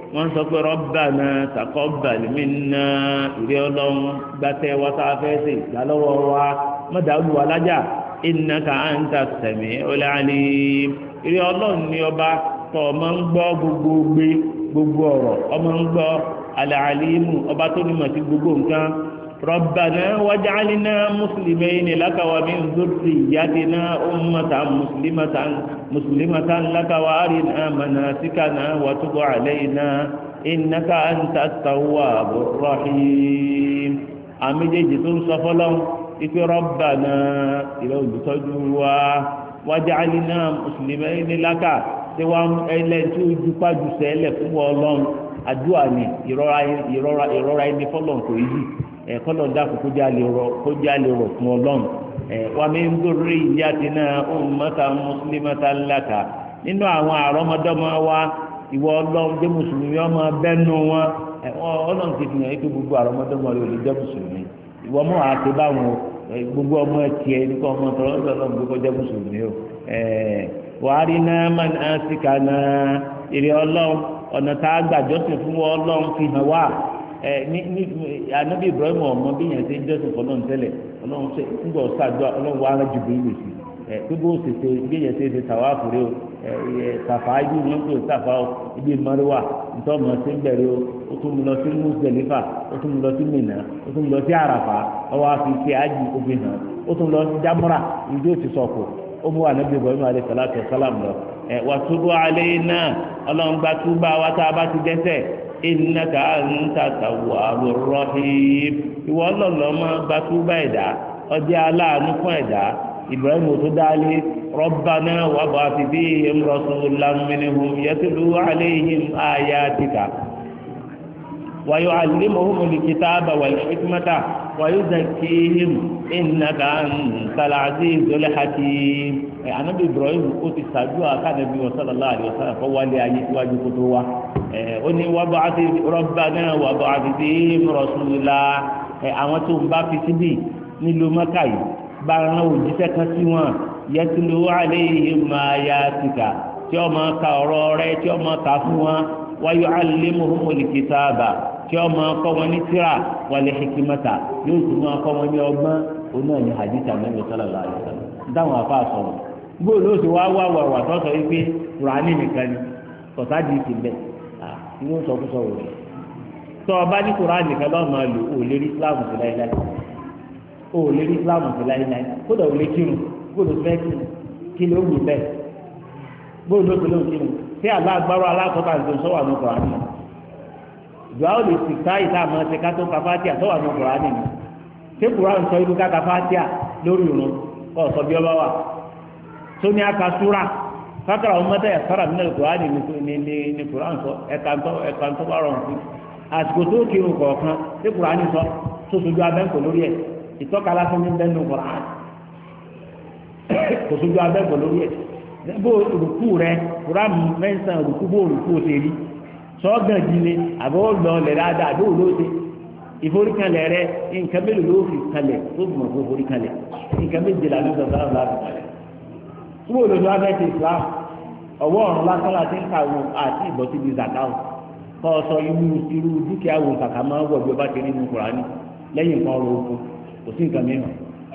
wọ́n sọ pé Rabbana taqabbal minna ìrẹ́ ọlọ́run gbàtẹ́ wá sáfẹ́ sí ìgbàlọ́wọ́ wa mọ́dàlú alájà innaka anta as-sami'ul 'alim ìrẹ́ ọlọ́run ní ọba tó ọmọ ń gbọ́ gbogbo gbé gbogbo ọ̀rọ̀ ọmọ ń gbọ́ al-'alimu ọba tó nímọ̀ sí gbogbo nǹkan. Rabbana waj'alna muslimayni laka wa min dhurriyyatina ummatan muslimatan muslimatan laka wa arina manasikana wa tub 'alayna innaka antat tawwabur rahim. àmì jẹ́jì tó ń sọ fọ́lọ́n ipe Rabbana ìrẹ́ olùtọ́jú wa waj'alna muslimayni laka tí wọ́n ẹlẹ́ tí ó dúpá jù sẹ́lẹ̀ fún Ọlọ́run àdúrà ní ìrora ìrora ìrora ẹni fọ́lọ́n kò yí ẹ̀ kọ́lọ̀ dákú kó já lè rọ kó já lè rọ fún Ọlọ́run ẹ̀ wa min dhurriyyatina ummatan muslimatan laka nínú àwọn àrọ́mọdọ́mọ wa ìwọ Ọlọ́run jẹ́ mùsùlùmí ọmọ bẹ́nu wọn Ọlọ́run ti fi hàn yín pé gbogbo àrọ́mọdọ́mọ rẹ̀ ò lè jẹ́ mùsùlùmí ìwọ mọ́ àti báwọn gbogbo ọmọ ẹtì ẹ nípa ọmọ tọrọ Ọlọ́run gbogbo jẹ́ mùsùlùmí o wàhálínà manasikana ìrẹ Ọlọ́run ọ̀nà tá a gbà jọ́sìn fún Ọlọ́run fi hàn wá ẹ ní ní anabi Ibrahim ọmọ bí yẹn ti ń jọ́sìn fún Ọlọ́run tẹ́lẹ̀ Ọlọ́run ṣe ń gbọ́ ṣàdúrà Ọlọ́run wà á rẹ̀ jùbọ̀ ìlú sí ẹ gbogbo òṣèṣe bí yẹn ti ṣe tàwa àfúrẹ́ o ẹ tàfà ayé wọn kò tàfà ibi mọ́ríwá nítorí ọmọ ti ń bẹ̀rẹ̀ o ó tún mú lọ sí Muzdalifa ó tún mú lọ sí Mina ó tún mú lọ sí Àràfà ọwọ́ àfi ṣe ájì òfin hàn ó tún lọ sí Jamra ìdí òtí sọ̀kò ó mú ànábì Ibrahim alayhi salatu wa salam lọ ẹ wà túbọ̀ alẹ́ náà Ọlọ́run gba túbọ̀ wa tá a bá ti dẹ́ṣẹ̀ innaka anta tawwabur rahim ìwọ Ọlọ́run máa gba túbọ̀ ẹ̀dá ọjọ́ aláàánú fún ẹ̀dá Ibrahim tó dálé Rabbana wab'ath fihim rasulan minhum yatlu alayhim ayatika wa yu'allimuhumul kitaba wal hikmata wa yuzakkihim innaka antal azizul hakim ẹ anabi Ibrahim ó ti ṣáájú akanabi wa sallallahu alayhi wa sallam kọ wálé ayé síwájú kó tó wá ẹ ó ní wab'ath Rabbana wab'ath fihim rasula ẹ àwọn tó ń bá fi síbí nílùú Mẹ́kà yìí bá rán òjíṣẹ́ kan sí wọn yatlu alayhim ayatika tí ó máa ka ọ̀rọ̀ rẹ̀ tí ó máa kà fún wọn wa yu'allimuhumul kitaba tí ó máa kọ́ wọn ní tírà wal hikmata yóò tún máa kọ́ wọn ní ọgbọ́n òun náà ní hadith Ànábì sallallahu alaihi wasallam dáhùn àfa sọ̀rọ̀ gbọ́dọ̀ ló ti wá wá wà wà tọ́sọ̀ yìí pé Kùránì nìkan ni kọ̀tàdì ti bẹ̀ inú sọkúsọ wò rẹ̀ tọ́ ọ bá ní Kùránì nìkan lọ́ọ́ máa lò ó lè rí Islam sí láíláí ó lè rí Islam sí láíláí kódà ó lè kírun gbọ́dọ̀ fẹ́ kí ló wù bẹ́ẹ̀ gbọ́dọ̀ tó ló kírun tí alágbárò alákọ̀ọ́ta ń sọ wà ní Kùránì ìgbà ó lè sì ká ìta àmọ́ ṣe ká tó ka Fátíà tó wà ní Kùránì ni ṣé Kùránì sọ ibi ká ka Fátíà lórí ìrun kọ́ ọ̀sọ́ bí ọba wà tó ní aka súra fákàrà ọmọ mẹ́ta yà sára nínú Kùránì ní ní ní Kùránì sọ ẹ̀ka ńtọ́ ẹ̀ka ńtọ́ bá rọrùn fún àsìkò tó kírun kọ̀ọ̀kan ṣé Kùránì sọ tó sojú abẹ́ǹkọ̀ lórí ẹ̀ ìtọ́ka lásán ní bẹ́ẹ̀ nù Kùránì kò sojú abẹ́ǹkọ̀ lórí ẹ̀ bó rùkú rẹ Kùránì mẹ́sàn-án rùkú bó rùkú ó ṣe rí sọ́gbọ̀n jíle àbọ̀ lọ lẹ̀ dáadáa àbí olóòtú ìforíkalẹ̀ rẹ nǹkan mélòó ló fi kalẹ̀ tó gbọ̀n fún ìforíkalẹ̀ nǹkan méjìlá ló sọ̀rọ̀ láwọn láti kalẹ̀. Wúwo lójú abẹ́tì Islam ọwọ́ ọ̀run lásán láti ń ka wo àti ìbọ̀ síbi zakao kọ́ ọ sọ irú irú dúkìá wo kàkà máa ń wọ̀ bí o bá ti rí inú Kùránì lẹ́yìn nǹkan ọrọ̀ oko kò sí nǹkan mìíràn.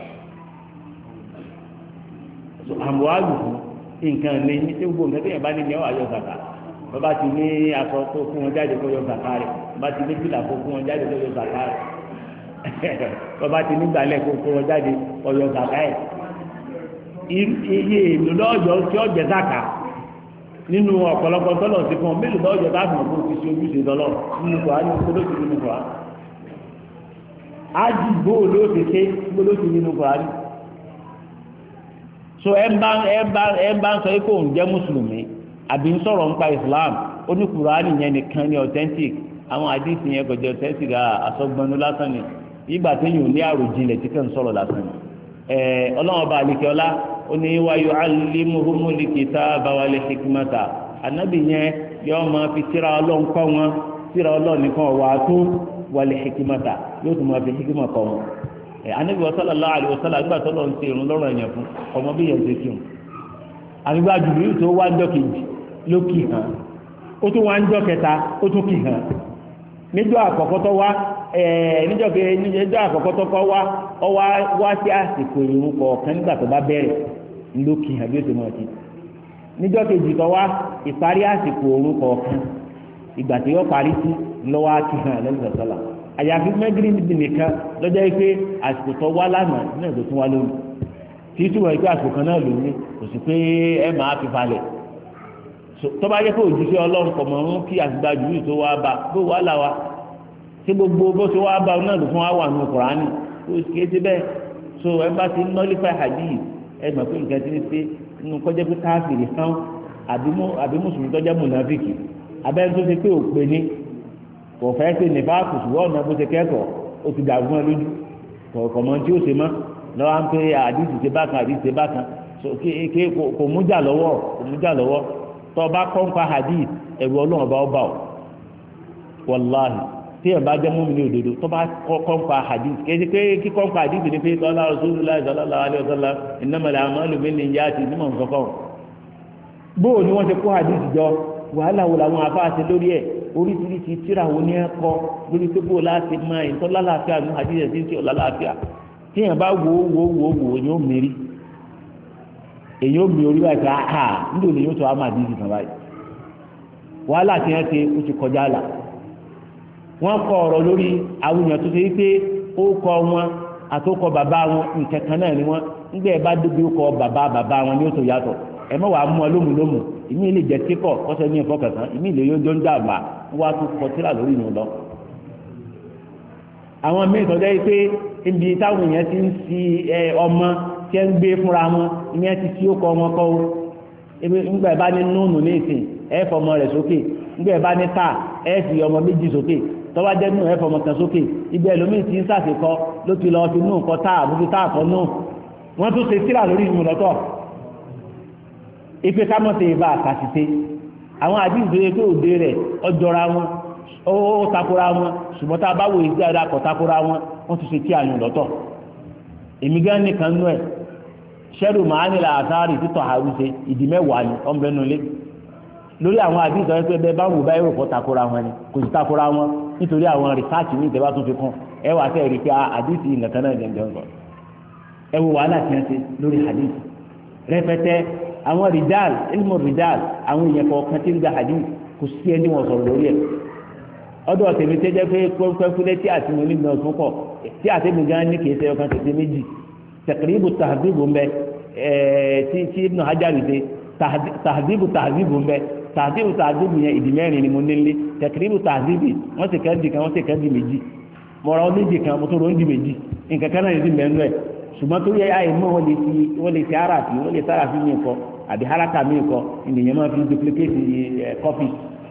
àmọ́ àlùkù nǹkan lè ní tí gbogbo nǹkan tó yẹn bá ní ní ọ̀ ayọ̀ zaka bàbá ti ní aṣọ kó fún wọn jáde kó yọ zaka rẹ̀ bàbá ti ní fìlà kó fún wọn jáde kó yọ zaka rẹ̀ bàbá ti ní gbàlẹ̀ kó fún wọn jáde kó yọ zaka rẹ̀ iye èlò lọ́jọ́ tí ó jẹ zaka nínú ọ̀pọ̀lọpọ̀ tọ́lọ̀ sí fún ọ mélòó lọ́jọ́ táàbù kó ti ṣe ojúṣe lọ́lọ́ nínú Kùránì gbólóṣì nínú Kùránì ájì gbóòló ti ṣe gbólóṣì nínú Kùránì so ẹ bá ẹ bá ẹ bá ń sọ pé òun jẹ́ mùsùlùmí àbí ń sọ̀rọ̀ nípa Islam ó ní Kùránì yẹn nìkan ní authentic àwọn àdìsí yẹn kò jẹ́ authentic àsọgbọnú lásán ni ìgbà téèyàn ní àròjinlẹ̀ tí kàn ń sọ̀rọ̀ lásán ni ọlọ́wọ́n bá àlekè ọlá ó ní wa yu'allimuhumul kitaba wal hikmata ànábì yẹn yọ máa fi tírà Ọlọ́run kọ́ wọn tírà Ọlọ́run nìkan wà á tó wal hikmata yóò tún máa fi hikima kọ́ wọn ànábì sallallahu alaihi wasallam àgbà tó lọ́n ti irun lọ́rọ̀ ẹ̀yàn fún ọmọ bí yẹn ṣe kí wọn àgbà jùlọ tó wá ń dọ́kejì ló kì hàn ó tún wá ń jọ kẹta ó tún kì hàn níjọ́ àkọ́kọ́ tó wá níjọ́ ke níjọ́ àkọ́kọ́ tó kọ́ wá ọ wá wá sí àsìkò ìrun kọ̀ọ̀kan nígbà tó bá bẹ̀rẹ̀ ló kì hàn bí ó ti mọ̀ sí níjọ́ kejì tó wá ìparí àsìkò ìrun kọ̀ọ̀kan ìgbà tí yóò parí sí lọ́wọ́ á kì hàn lẹ́nu sọ̀tọ́là àyàfi mẹ́gírì níbi nìkan lọ́jọ́ pé àsìkò tó wá lánàá náà tó tún wá lónìí tí túbọ̀ pé àsìkò kan náà lónìí kò sí pé ẹ máa fi falẹ̀ tó bá yẹ kó òjúṣe ọlọ́run kọ̀ mọ́ ń kí àtìgbàjú yìí tó wá bá bó wá là wá tí gbogbo bó ṣe wá bá náà ló fún wa wà nù Kùránì tó ṣe é ti bẹ́ẹ̀ so ẹ bá ti nọ́lífà hadith ẹ mọ̀ pé nǹkan ti ń ṣe nínú kọjá pé káfíìrì hàn àbí mùsùlùmí tó jẹ́ mùnàfíkì abẹ́rẹ́ tó ṣe pé òpè ní kò fẹ́ ṣe nípa kùsùwọ́ ọ̀nà bó ṣe kẹ́kọ̀ọ́ ó ti dàrú mọ́ lójú kọ̀ọ̀kọ̀ mọ́ tí ó ṣe mọ́ lọ́wọ́ ń pé àdìsí ṣe bákan àdìsí ṣe bákan kò mú jà lọ́wọ́ kò mú jà lọ́wọ́ tó bá kọ́ńpa hadith ẹ̀rù ọlọ́run ọba ọba ọ̀ wàláhì tí ẹ̀ bá jẹ́ mú mi ní òdodo tó bá kọ́ńpa hadith kéde pé kí kọ́ńpa hadith ni pé tọ́lá Rasulullah sallallahu alaihi wasallam innamal a'malu binniyati ní mọ̀ nǹkan kan bóò ni wọ́n ti kó hadith jọ wàhálà wo làwọn afáàṣẹ lórí ẹ̀ oríṣiríṣi tíra wo ni ẹ kọ lórí pé bó láti máa ìtọ́ lálàáfíà ní hadith ẹ̀ tí ń tí ò lálàáfíà tí ẹ̀ bá wo wo wo wo ni ó mérí èyí ó mi orí wa ìfẹ́ àhà nílò ní yóò tó àmà àdìsí kan báyìí wàhálà tí wọ́n ti ó ti kọjá là wọ́n kọ ọ̀rọ̀ lórí àwọn èèyàn tó ṣe wípé ó kọ wọn àtòkọ bàbá wọn nǹkan kan náà ni wọ́n nígbà ẹ bá débi ó kọ bàbá bàbá wọn ni ó tó yàtọ̀ ẹ mọ̀ wàá mú ọ lómù lómù ìmí lè jẹ́ kíkọ̀ kọ́sẹ́ ní ẹ̀fọ́ kẹsàn-án ìmí lè yóò jọ ń dàgbà wọ́n á tún kọ tíra lórí ìyẹn lọ. àwọn míì tọ́jú yìí pé ibi táwọn èèyàn ti ń fi ọmọ tí ń gbé fúnra wọn ìyẹn ti tí ó kọ wọn kọ́ nígbà ẹ bá ní núùnù ní ìsìn ẹ fọmọ rẹ̀ sókè nígbà ẹ bá ní tà ẹ fi ọmọ méjì sókè tọ́wá jẹ́ nù ẹ fọmọ kan sókè ibi ẹlòmíì ti ń sàṣekọ ló ti lọ fi nù kọ tá àbúrú tá àkọ nù wọ́n tún ṣe síra lórí ìmú lọ́tọ̀ ipe ká mọ̀ sí ibà àkàṣìṣe àwọn àdìsí tó òde rẹ̀ ọjọ́ra wọn ó takora wọn ṣùgbọ́n tá a bá wò ìdí àdá kọ̀ takora wọn wọ́n tún ṣe tí àyùn lọ́tọ̀ èmi gán nìkan nú ẹ̀ sẹ́rù màánìlà àsáárì títọ̀ àrùsẹ ìdí mẹ́wàá ni ọ̀n bẹ́ẹ̀ nulẹ̀ lórí àwọn àdìsí ọ̀rẹ́ pé bẹ́ẹ̀ bá wù báyìí rò kọ́ takora wọn ni kò sí takora wọn nítorí àwọn rìsáàtì ní ìtẹ́bá tún fi kún ẹ wà sẹ́ẹ̀ rí pé àdìsí nìkan náà jẹ́ jẹun sọ ẹ wo wàhálà tí wọ́n ṣe lórí àdìsí rẹpẹtẹ àwọn rìdáàl ilmu rìdáàl àwọn èèyàn kọ̀ọ̀kan tí ń gba àdìsí kò sí ẹni wọn sọ̀rọ̀ lórí ẹ̀ ọdọ̀ tèmi tẹ́ jẹ́ pé pẹ́ńpẹ́ńpẹ́lẹ́ tí àti mo nígbà ọ̀tún pọ̀ tí àtẹ́mi gan ní kìí ṣe ọkàn tètè méjì taqribu tahdibu mbẹ ẹ̀ẹ́ tí tí Ibn Hajar ṣe tahdibu tahdibu mbẹ tahdibu tahdibu yẹn ìdí mẹ́rin ni mo nílé taqribu tahdibu wọ́n sì kẹ́ndì kan wọ́n sì kẹ́ndì méjì mọ̀ra méjì kan mo tó ro ń di méjì nǹkan kan náà yẹn ti mẹ́nu ẹ̀ ṣùgbọ́n tó yẹ àyè mọ́ wọ́n lè fi wọ́n lè fi ara fi wọ́n lè sára fi mí kọ́ àbí haraka mí kọ́ ènìyàn máa fi duplicate kọ́fì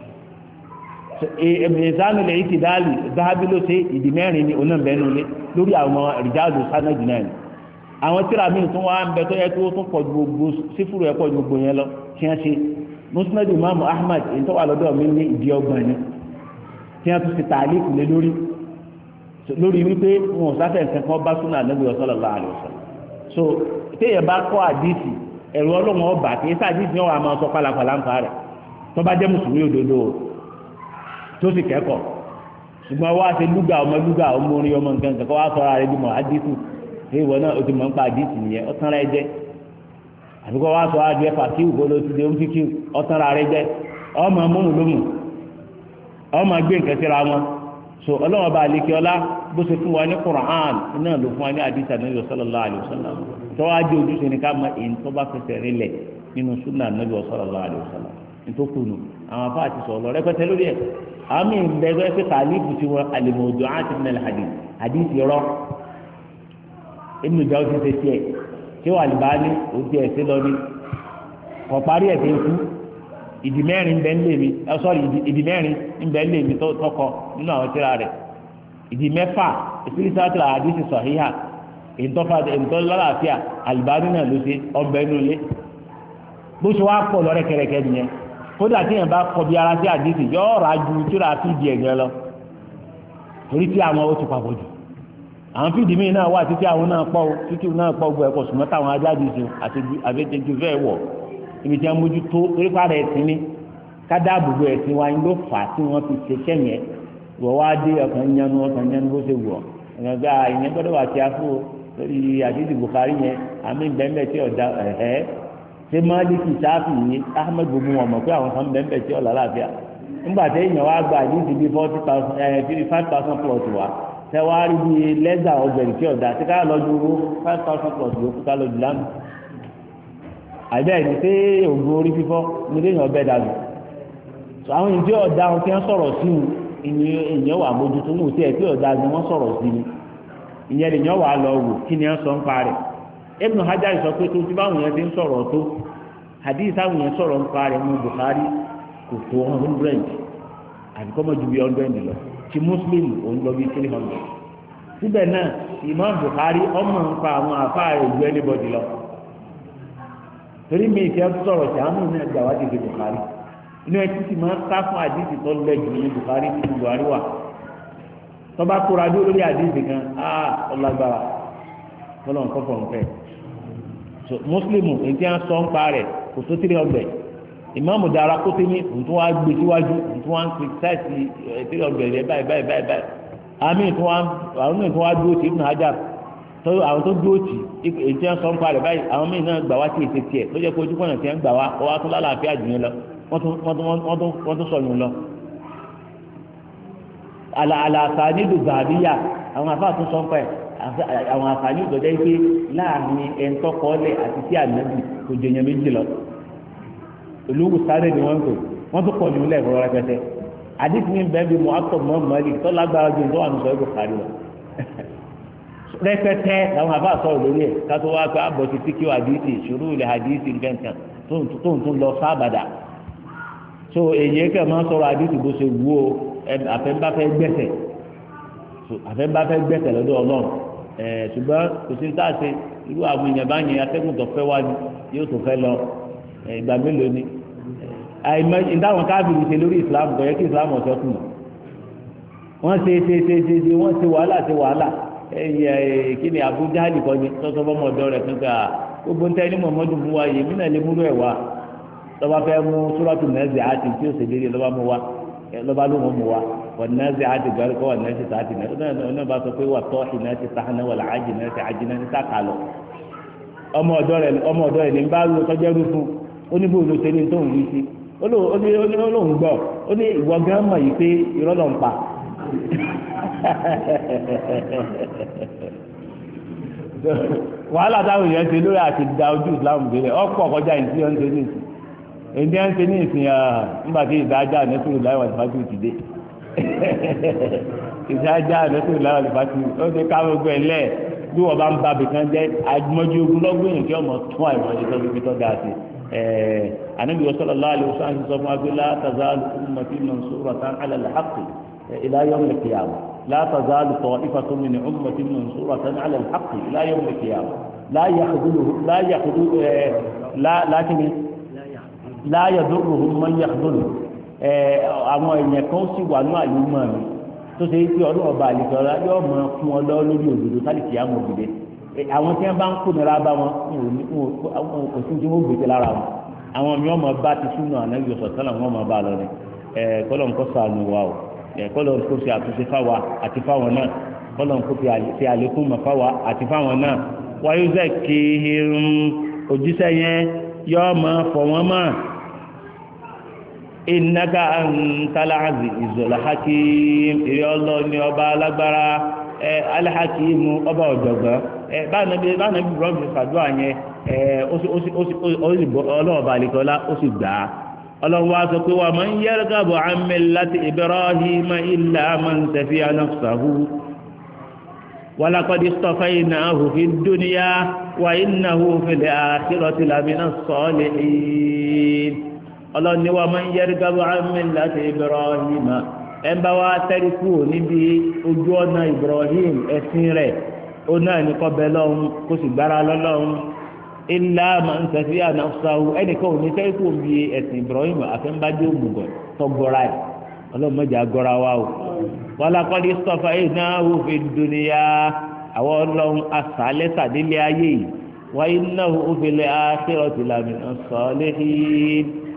ẹ̀mẹ̀sánù lè ti dáàlì dáàbí ló ṣe ìdí mẹ́rin ní onáńbẹ́nu lé lórí àwọn ìjáàdù sánẹ́jì náà àwọn tíra míì tún wá ń bẹ tó yẹ kí ó tún pọ̀ ju gbogbo sífúrú ẹ̀ pọ̀ ju gbogbo yẹn lọ kí wọ́n ṣe musnad imam ahmad èyí tó wà lọ́dọ̀ mi ní ìdí ọgbọ̀n ni kí wọ́n tún ṣe tààlíkù lé lórí lórí wípé wọn ò sáfẹ́ nǹkan kan bá súnà Ànábì sallallahu alaihi wasallam so téèyàn bá kọ́ àdìsí ẹ̀rù ọlọ́run ọba kì í sáàdìsí wọn àmọ́ sọ pálapàla ń pa rẹ̀ tó bá jẹ́ mùsùlùmí òdodo tó sì kẹ́kọ̀ọ́ ṣùgbọ́n wá ṣe lúgà ọmọ lúgà ọmọ orin ọmọ nǹkan kan kọ́ wá sọ́ra rẹ̀ bímọ àdìsù ìwọ náà o ti mọ̀ ń pa àdìsù nìyẹn ọ̀tán rẹ̀ jẹ́ àbíkọ́ wá sọ adìẹ fàkíw bọ́lá ti dé ń kíw ọ̀tán rẹ̀ jẹ́ ọmọ múnú lómù ọmọ gbé nǹkan síra wọn so ọlọ́wọ́n bá àlekè ọlá bó ṣe fún wa ní Qur'an náà ló fún wa ní àdìsù Ànábì sallallahu alaihi wasallam tó wá jẹ́ ojúṣe ní ká mọ èyí tó bá fẹsẹ̀ rinlẹ̀ nínú súnà Ànábì sallallahu alaihi wasallam nítòkùnù àwọn afá àti sọ̀rọ̀ rẹpẹtẹ lórí ẹ̀ àmì ìbẹ̀rẹ̀ pé tàlífù tí wọn àlèmọ̀jọ àti ìpínlẹ̀ hadith hadith yọrọ ẹnu ìjà ó ti ṣe tiẹ̀ tí wọ́n àlùbá ní òtí ẹ̀ sí lọ ní kọ̀ parí ẹ̀ tó ń kú ìdí mẹ́rin bẹ́ẹ̀ ń lé mi ẹ sọ́ọ̀rì ìdí mẹ́rin ń bẹ́ẹ̀ ń lé mi tọkọ nínú àwọn tíra rẹ̀ ìdí mẹ́fà ìfírísàtì hadith sọ̀híhà ìtọ́lálàáfíà àlùbá nínú ló ṣe ọbẹ̀ inú ilé bó ṣe wá pọ̀ lọ́rẹ́ kẹrẹkẹ nìyẹn kódà tí yẹn bá kọ bí ara sí àdìsí yóò rà ju tíra fídìí ẹ̀gẹ́ lọ torí tí àwọn ó ti papọ̀ jù àwọn fídìí míì náà wà títí àwọn náà pọ̀ títí náà pọ̀ gbọ́ ẹ̀kọ́ sùnmọ́ táwọn ajáde sùn àti àfẹ́tẹ́jú fẹ́ wọ̀ ibi tí wọ́n mójú tó torí pàrọ̀ ẹ̀sìn ni kádàbùgbò ẹ̀sìn wa ló fà á tí wọ́n fi ṣe kẹ́yìn wọ́n wá dé ọkàn yanu ọkàn yanu bó ṣe wọ̀ ẹ̀gbẹ́ ìyẹn gbọ́dọ̀ wà tí a fún o lórí àdìsí Bukhari yẹn àmì bẹ́ẹ̀ tí ọ̀dà ẹ̀ẹ́ ṣé Málíkì Ṣáfì yìí Ahmed gbogbo wọn mọ̀ pé àwọn kan bẹ́ẹ̀ tí ọ̀là láàfíà nígbà tí èèyàn wá gba àdìsí bíi forty thousand ẹ̀ bíi five thousand plus wa tẹ wá rí bíi lẹ́gà ọgbẹ̀rì tí ọ̀dà tí ká lọ ju five thousand plus yòókù ká lọ jù lánàá àbẹ́ ẹni pé ògùn orí fífọ́ ní lẹ́yìn ọbẹ̀ dànù àwọn ìdí ọ̀dà wọn tí wọ́n sọ̀rọ̀ sí ìyẹn wà mójútó wọn ò tí ẹ̀ tí ọ̀dà ni wọ́n sọ̀rọ̀ sí ni ìyẹn lèyàn wà lọ wò kí ni wọ́n sọ ń pa rẹ̀ Ibn Hajar sọ pé tó ti báwọn yẹn ti ń sọ̀rọ̀ tó hadith táwọn yẹn sọ̀rọ̀ ń pa rẹ̀ mú Bukhari kò tó one hundred àbí kọ́ mọ́ ju bí hundred lọ ti Muslim òun lọ bí three hundred síbẹ̀ náà Imam Bukhari ọmọ ń pa àwọn àfáà rẹ̀ ju anybody lọ torí mi ìfẹ́ sọ̀rọ̀ tí àwọn ènìyàn gbà wá dìde Bukhari inú ẹ títí máa ń ká fún àdìsí tó lẹ́jù ní Bukhari nínú Buhari wà tọ́ba kóra dúró lórí àdìsí kan á ọlágbára tọ́lọ̀ nǹkan fọ̀ nǹkan ẹ̀ so Muslimu ètí à ń sọ ń pa rẹ̀ kò tó three hundred Ìmáàmù Daraqutni ní òtún wá gbé síwájú òtún wá ń kìrìtìsáìsì three hundred rẹ̀ báyìí báyìí báyìí báyìí àmì ìtún wá àwọn ìtún wá dúró sí Ibn Hajar àwọn tó dúró tì ètí à ń sọ ń pa rẹ̀ báyìí àwọn míì náà gbà wá sí ètè tiẹ̀ tó jẹ́ pé ojú kọ́nà tí wọ́n gbà wá ọ wá tún lálàáfíà jù yẹn lọ wọ́n tún sọ̀yún lọ. àlàáfà nílùú gàdíyà àwọn afá tún sọ ń pẹ́ àwọn àǹfààní ìgbọ̀dọ̀ yìí pé láàrin ẹ̀ńtọ́kọ́ọ́lẹ̀ àti sí ànábì kò jẹ̀yàn méjì lọ. olówó sáré ni wọ́n ń tò wọ́n tún pọ̀ nílẹ̀ ìfọwọ́ rẹpẹtẹ. àdìsí ní bẹ́ẹ̀ bí mo akọ̀ mọ́ mọ́lì tó lágbára ju tó wà ní sọ́yìn Bukhari lọ. rẹpẹtẹ làwọn afá sọ̀rọ̀ lórí ẹ̀ kátó wá pé àbọ̀ ti tíkí àdìsí ìṣòro ilẹ̀ àdìsí nǹkan tó ń tún lọ sábàdà so èyí kẹ́ máa sọ̀rọ̀ àdìsí bó ṣe wú o àfẹ́ńbáfẹ́ gbẹ̀sẹ̀ so àfẹ́ńbáfẹ́ gbẹ̀sẹ̀ lọ́dọ̀ Ọlọ́run ẹ̀ ṣùgbọ́n kò sí tá a ṣe irú àwọn èèyàn bá yẹn atẹ́gùn tó fẹ́ wá ní yóò tó fẹ́ lọ ìgbà mélòó ni àìmọ̀ ìdáwọn káàbìrì ṣe lórí Islam kò yẹ kí Islam ọ̀sẹ̀ kù wọ́n ṣe ṣe ṣe ṣe ṣe wọ́n ṣe wàhálà ṣe wàhálà ẹ̀yẹ kí ni Abuja nìkan ni tọ́sọ́ fọ́mọ ọ̀dọ́ rẹ̀ kankan gbogbo ntẹ ní Muhammadu mu wa yèmí náà lè múlò ẹ̀ wá lọ́ba fẹ́ mú Suratu Nazi'ati tí ó ṣe déédéé lọ́ba mú wa lọ́ba ló mú wa wà Nazi'ati gbàlú kọ́ wà Nazi'ati náà ọ̀nà bá sọ pé wà Tahinati tahna wà Ajinati ajina ní sàkà lọ ọmọ ọ̀dọ́ rẹ̀ ọmọ ọ̀dọ́ rẹ̀ ní bá lu tọ́jọ́ rú fún ó ní bóòlù ṣe ní tó ń wí sí ó lóun gbọ́ ó ní ìwọ gán mọ̀ yìí pé irọ́ ló ń pa wàhálà táwọn èèyàn ṣe lórí àti da ojú ìsìlámù délẹ̀ ọ̀pọ̀ kọjá ìdí ọ̀ ń ṣe ní ìsìn èdè ń ṣe ní ìsìn nígbà tí ìdájà nẹ́sùrù láìwà ìfàtì ti dé ìdájà nẹ́sùrù láìwà ìfàtì ó ti ká gbogbo ẹ̀ lẹ̀ bí wọ́n bá ń ba bìkan jẹ́ àjùmọ̀jú ogun lọ́gbìn yìí kí ọmọ tún àìmọ̀ṣe tó fi tọ́ da sí Ànábì sallallahu alaihi wasallam sọ fún wa pé la tazalu ummati mansuratan ala al-haqqi ila yawm al-qiyamah لا تزال طائفة من أمة منصورة على الحق إلى يوم القيامة لا يخذله لا يخذل لا لكن لا يضرهم من يخذله àwọn èèyàn kan sì wà ní àlùmọ́ mi tó ṣe é pé ọdún ọba àlejò ọlá yóò mọ fún ọ lọ lórí òdodo sálìkì àmọ́ òdìdẹ àwọn tí wọn bá ń kó nira bá wọn kò sí tí wọn gbèsè lára wọn àwọn mi wọn mọ bá ti súnà ànágbé ọ̀sán náà wọn mọ bá lọ ni kọlọ̀ nǹkan sànù wa o kọlọ̀ kó fi àtúnṣe fáwa àti fáwọn náà kọlọ̀ kó fi àlékún mọ̀ fáwa àti fáwọn náà wáyé zẹ́ kí irun òjíṣẹ́ yẹn yọ mọ́ fọ̀ wọ́n mọ́ innaka antal azizul hakim ìrẹ́ ọlọ́ọ̀ni ọba alágbára al-hakim ọba ọ̀jọ̀gbọ́n báyìí báyìí rọ́ọ̀bù fàdúrà yẹn ọlọ́ọ̀ba àlekọ́lá ó sì gbà á. ọlọ́run wá sọ pé wa man yarghabu an millati Ibrahima illa man safiha nafsahu wa laqad istafaynahu fid dunya wa innahu fil akhirati lamina s-salihin ọlọ́run ní wa man yarghabu an millati Ibrahima ẹ̀ ń bá wa tẹ́rí kúrò níbi ojú ọ̀nà Ibrahim ẹ̀sìn rẹ̀ ó náà ní kọ́ bẹ lọ́hún kó sì gbára lọ́lọ́hún ilá máa ń sẹ́fí ànáfsáwù ẹnìkan ò ní sẹ́yìn kò bí ẹ̀sìn Ibrahim àfẹ́ńbájú òmùgọ̀ tọ́gọ́ra ẹ̀ ọlọ́mọdé agọ́ra wa o wàlàkọ́lé sọ́fà ẹ̀ náà wò fi dúníyà àwọn ọlọ́run asàlẹ̀ sàdélé ayé yìí wáyé náà wò fi lẹ́ àṣírọ̀tì làmìnà sọ́ọ́lẹ́hìn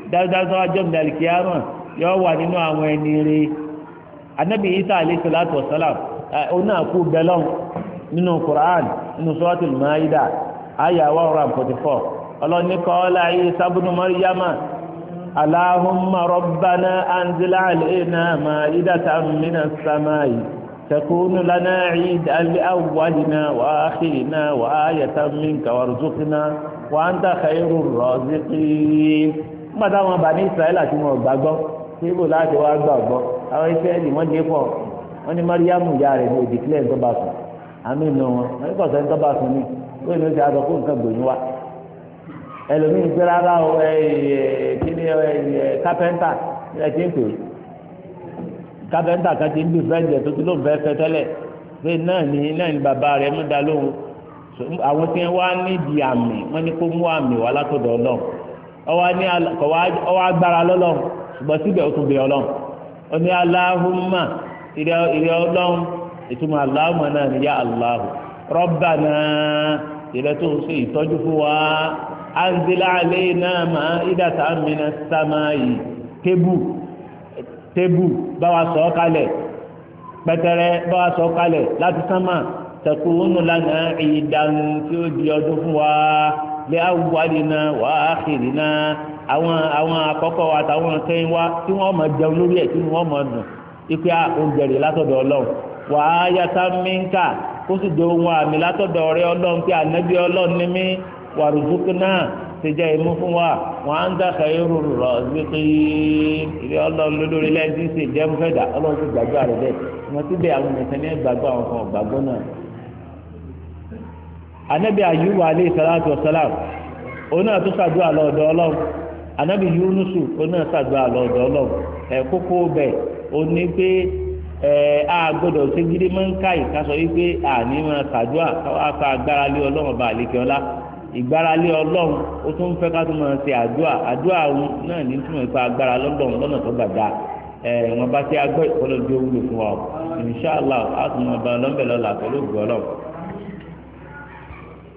dájúdájú ọjọ́ ìdàlùkìyàmọ̀ yọ wà nínú àwọn ẹni rí anabi isa alayhi salatu wa salam ọ̀nà àkú bẹ́lọ́n nínú Qur'an nínú suratul Maida aya one hundred forty-four ọlọ́ni qala Isa ibn Maryama Allahumma rabbana anzil alayna ma'idatan minas samai takunu lana 'iidan li awwalina wa akhirina wa ayatan minka warzuqna wa anta khayrur raziqin. nígbà táwọn Bani Israẹli àti wọn gbàgbọ́ tí ibò láti wá gbàgbọ́ àwọn Israẹli wọ́n dé pọ̀ wọ́n ní Mariamu ìyá rẹ̀ ní òdì kílẹ̀ ńtọ́ bá sùn àmì ìnù wọn wọ́n ní kọ̀ọ̀sẹ̀ ńtọ́ bá sùn ní wọ́n ní oṣù àtọ̀ fún nǹkan gbòyìn wa ẹlòmíín gbé rárá o ẹ ẹ kí ni ẹ kápẹ́ńtà ẹ ti ń pè kápẹ́ńtà kan ti ń bí fẹ́ǹdì ẹ̀ tó ti lóun fẹ́ fẹ́ tẹ́lẹ̀ pé náà ní náà ní bàbá rẹ̀ mú da lóhùn àwọn tí wọ́n wá nídìí àmì wọ́n ní kó mú àmì wá látọ̀dọ̀ Ọlọ́run ọwọ́ agbára lọ́lọ́run ṣùgbọ́n síbẹ̀ ó tún bẹ Ọlọ́run ó ní Allahumma ìrẹ́ Ọlọ́run ìtumọ̀ Allahumma náà ní yá Allahu Rabbana ìrẹ́ tó ń ṣe ìtọ́jú fún wa anzil alayna ma'idatan minas samai tébù tébù bá wa sọ̀ kalẹ̀ pẹ̀tẹ́rẹ́ bá wa sọ̀ kalẹ̀ láti sánmà takunu lana 'idan tí ó di ọdún fún wa li awwalina wa akhirina àwọn àwọn àkọ́kọ́ wa àtàwọn kẹ́yìn wa tí wọ́n máa jẹun lórí ẹ̀ tí wọ́n máa dùn ipe oúnjẹ rẹ̀ látọ̀dọ̀ Ọlọ́run wa ayatan minka kó sì jẹ́ ohun àmì látọ̀dọ̀ rẹ̀ Ọlọ́run pé ànábì Ọlọ́run ní mí warzuqna ti jẹ́ imú fún wa wa anta khayrur raziqin ìrẹ́ Ọlọ́run lórí lẹ́yìn tí jẹ́ mú fẹ́dà Ọlọ́run ti gbàgbọ́ rẹ̀ bẹ́ẹ̀ wọ́n ti bẹ̀ àwọn ẹ̀sẹ̀ ní gbàgbọ́ àwọn kan gbàgbọ́ náà. Ànábì Ayubu alayhi salatu wa salam òun náà tó ṣàdúrà lọ́dọ̀ Ọlọ́run Ànábì Yunusu òun náà ṣàdúrà lọ́dọ̀ Ọlọ́run ẹ̀ kókó bẹ̀ ó ní pé ẹ̀ á gbọ́dọ̀ ṣe gidi máa ń ká ìkásọ yìí pé àní máa ṣàdúrà káwá ká agbára lé Ọlọ́run bá àlékè ọlá ìgbáralé Ọlọ́run ó tún fẹ́ ká tún máa ṣe àdúrà àdúrà òun náà ní túmọ̀ nípa agbára lọ́dọ̀ọ̀n lọ́nà tó gbàgbà ẹ̀ wọn bá ti agbọ́ ìkọlọ́dún owó fún wa insha Allah á tún máa bá ọlọ́mbẹ̀ lọ́la pẹ̀lú ògbọ́ Ọlọ́run.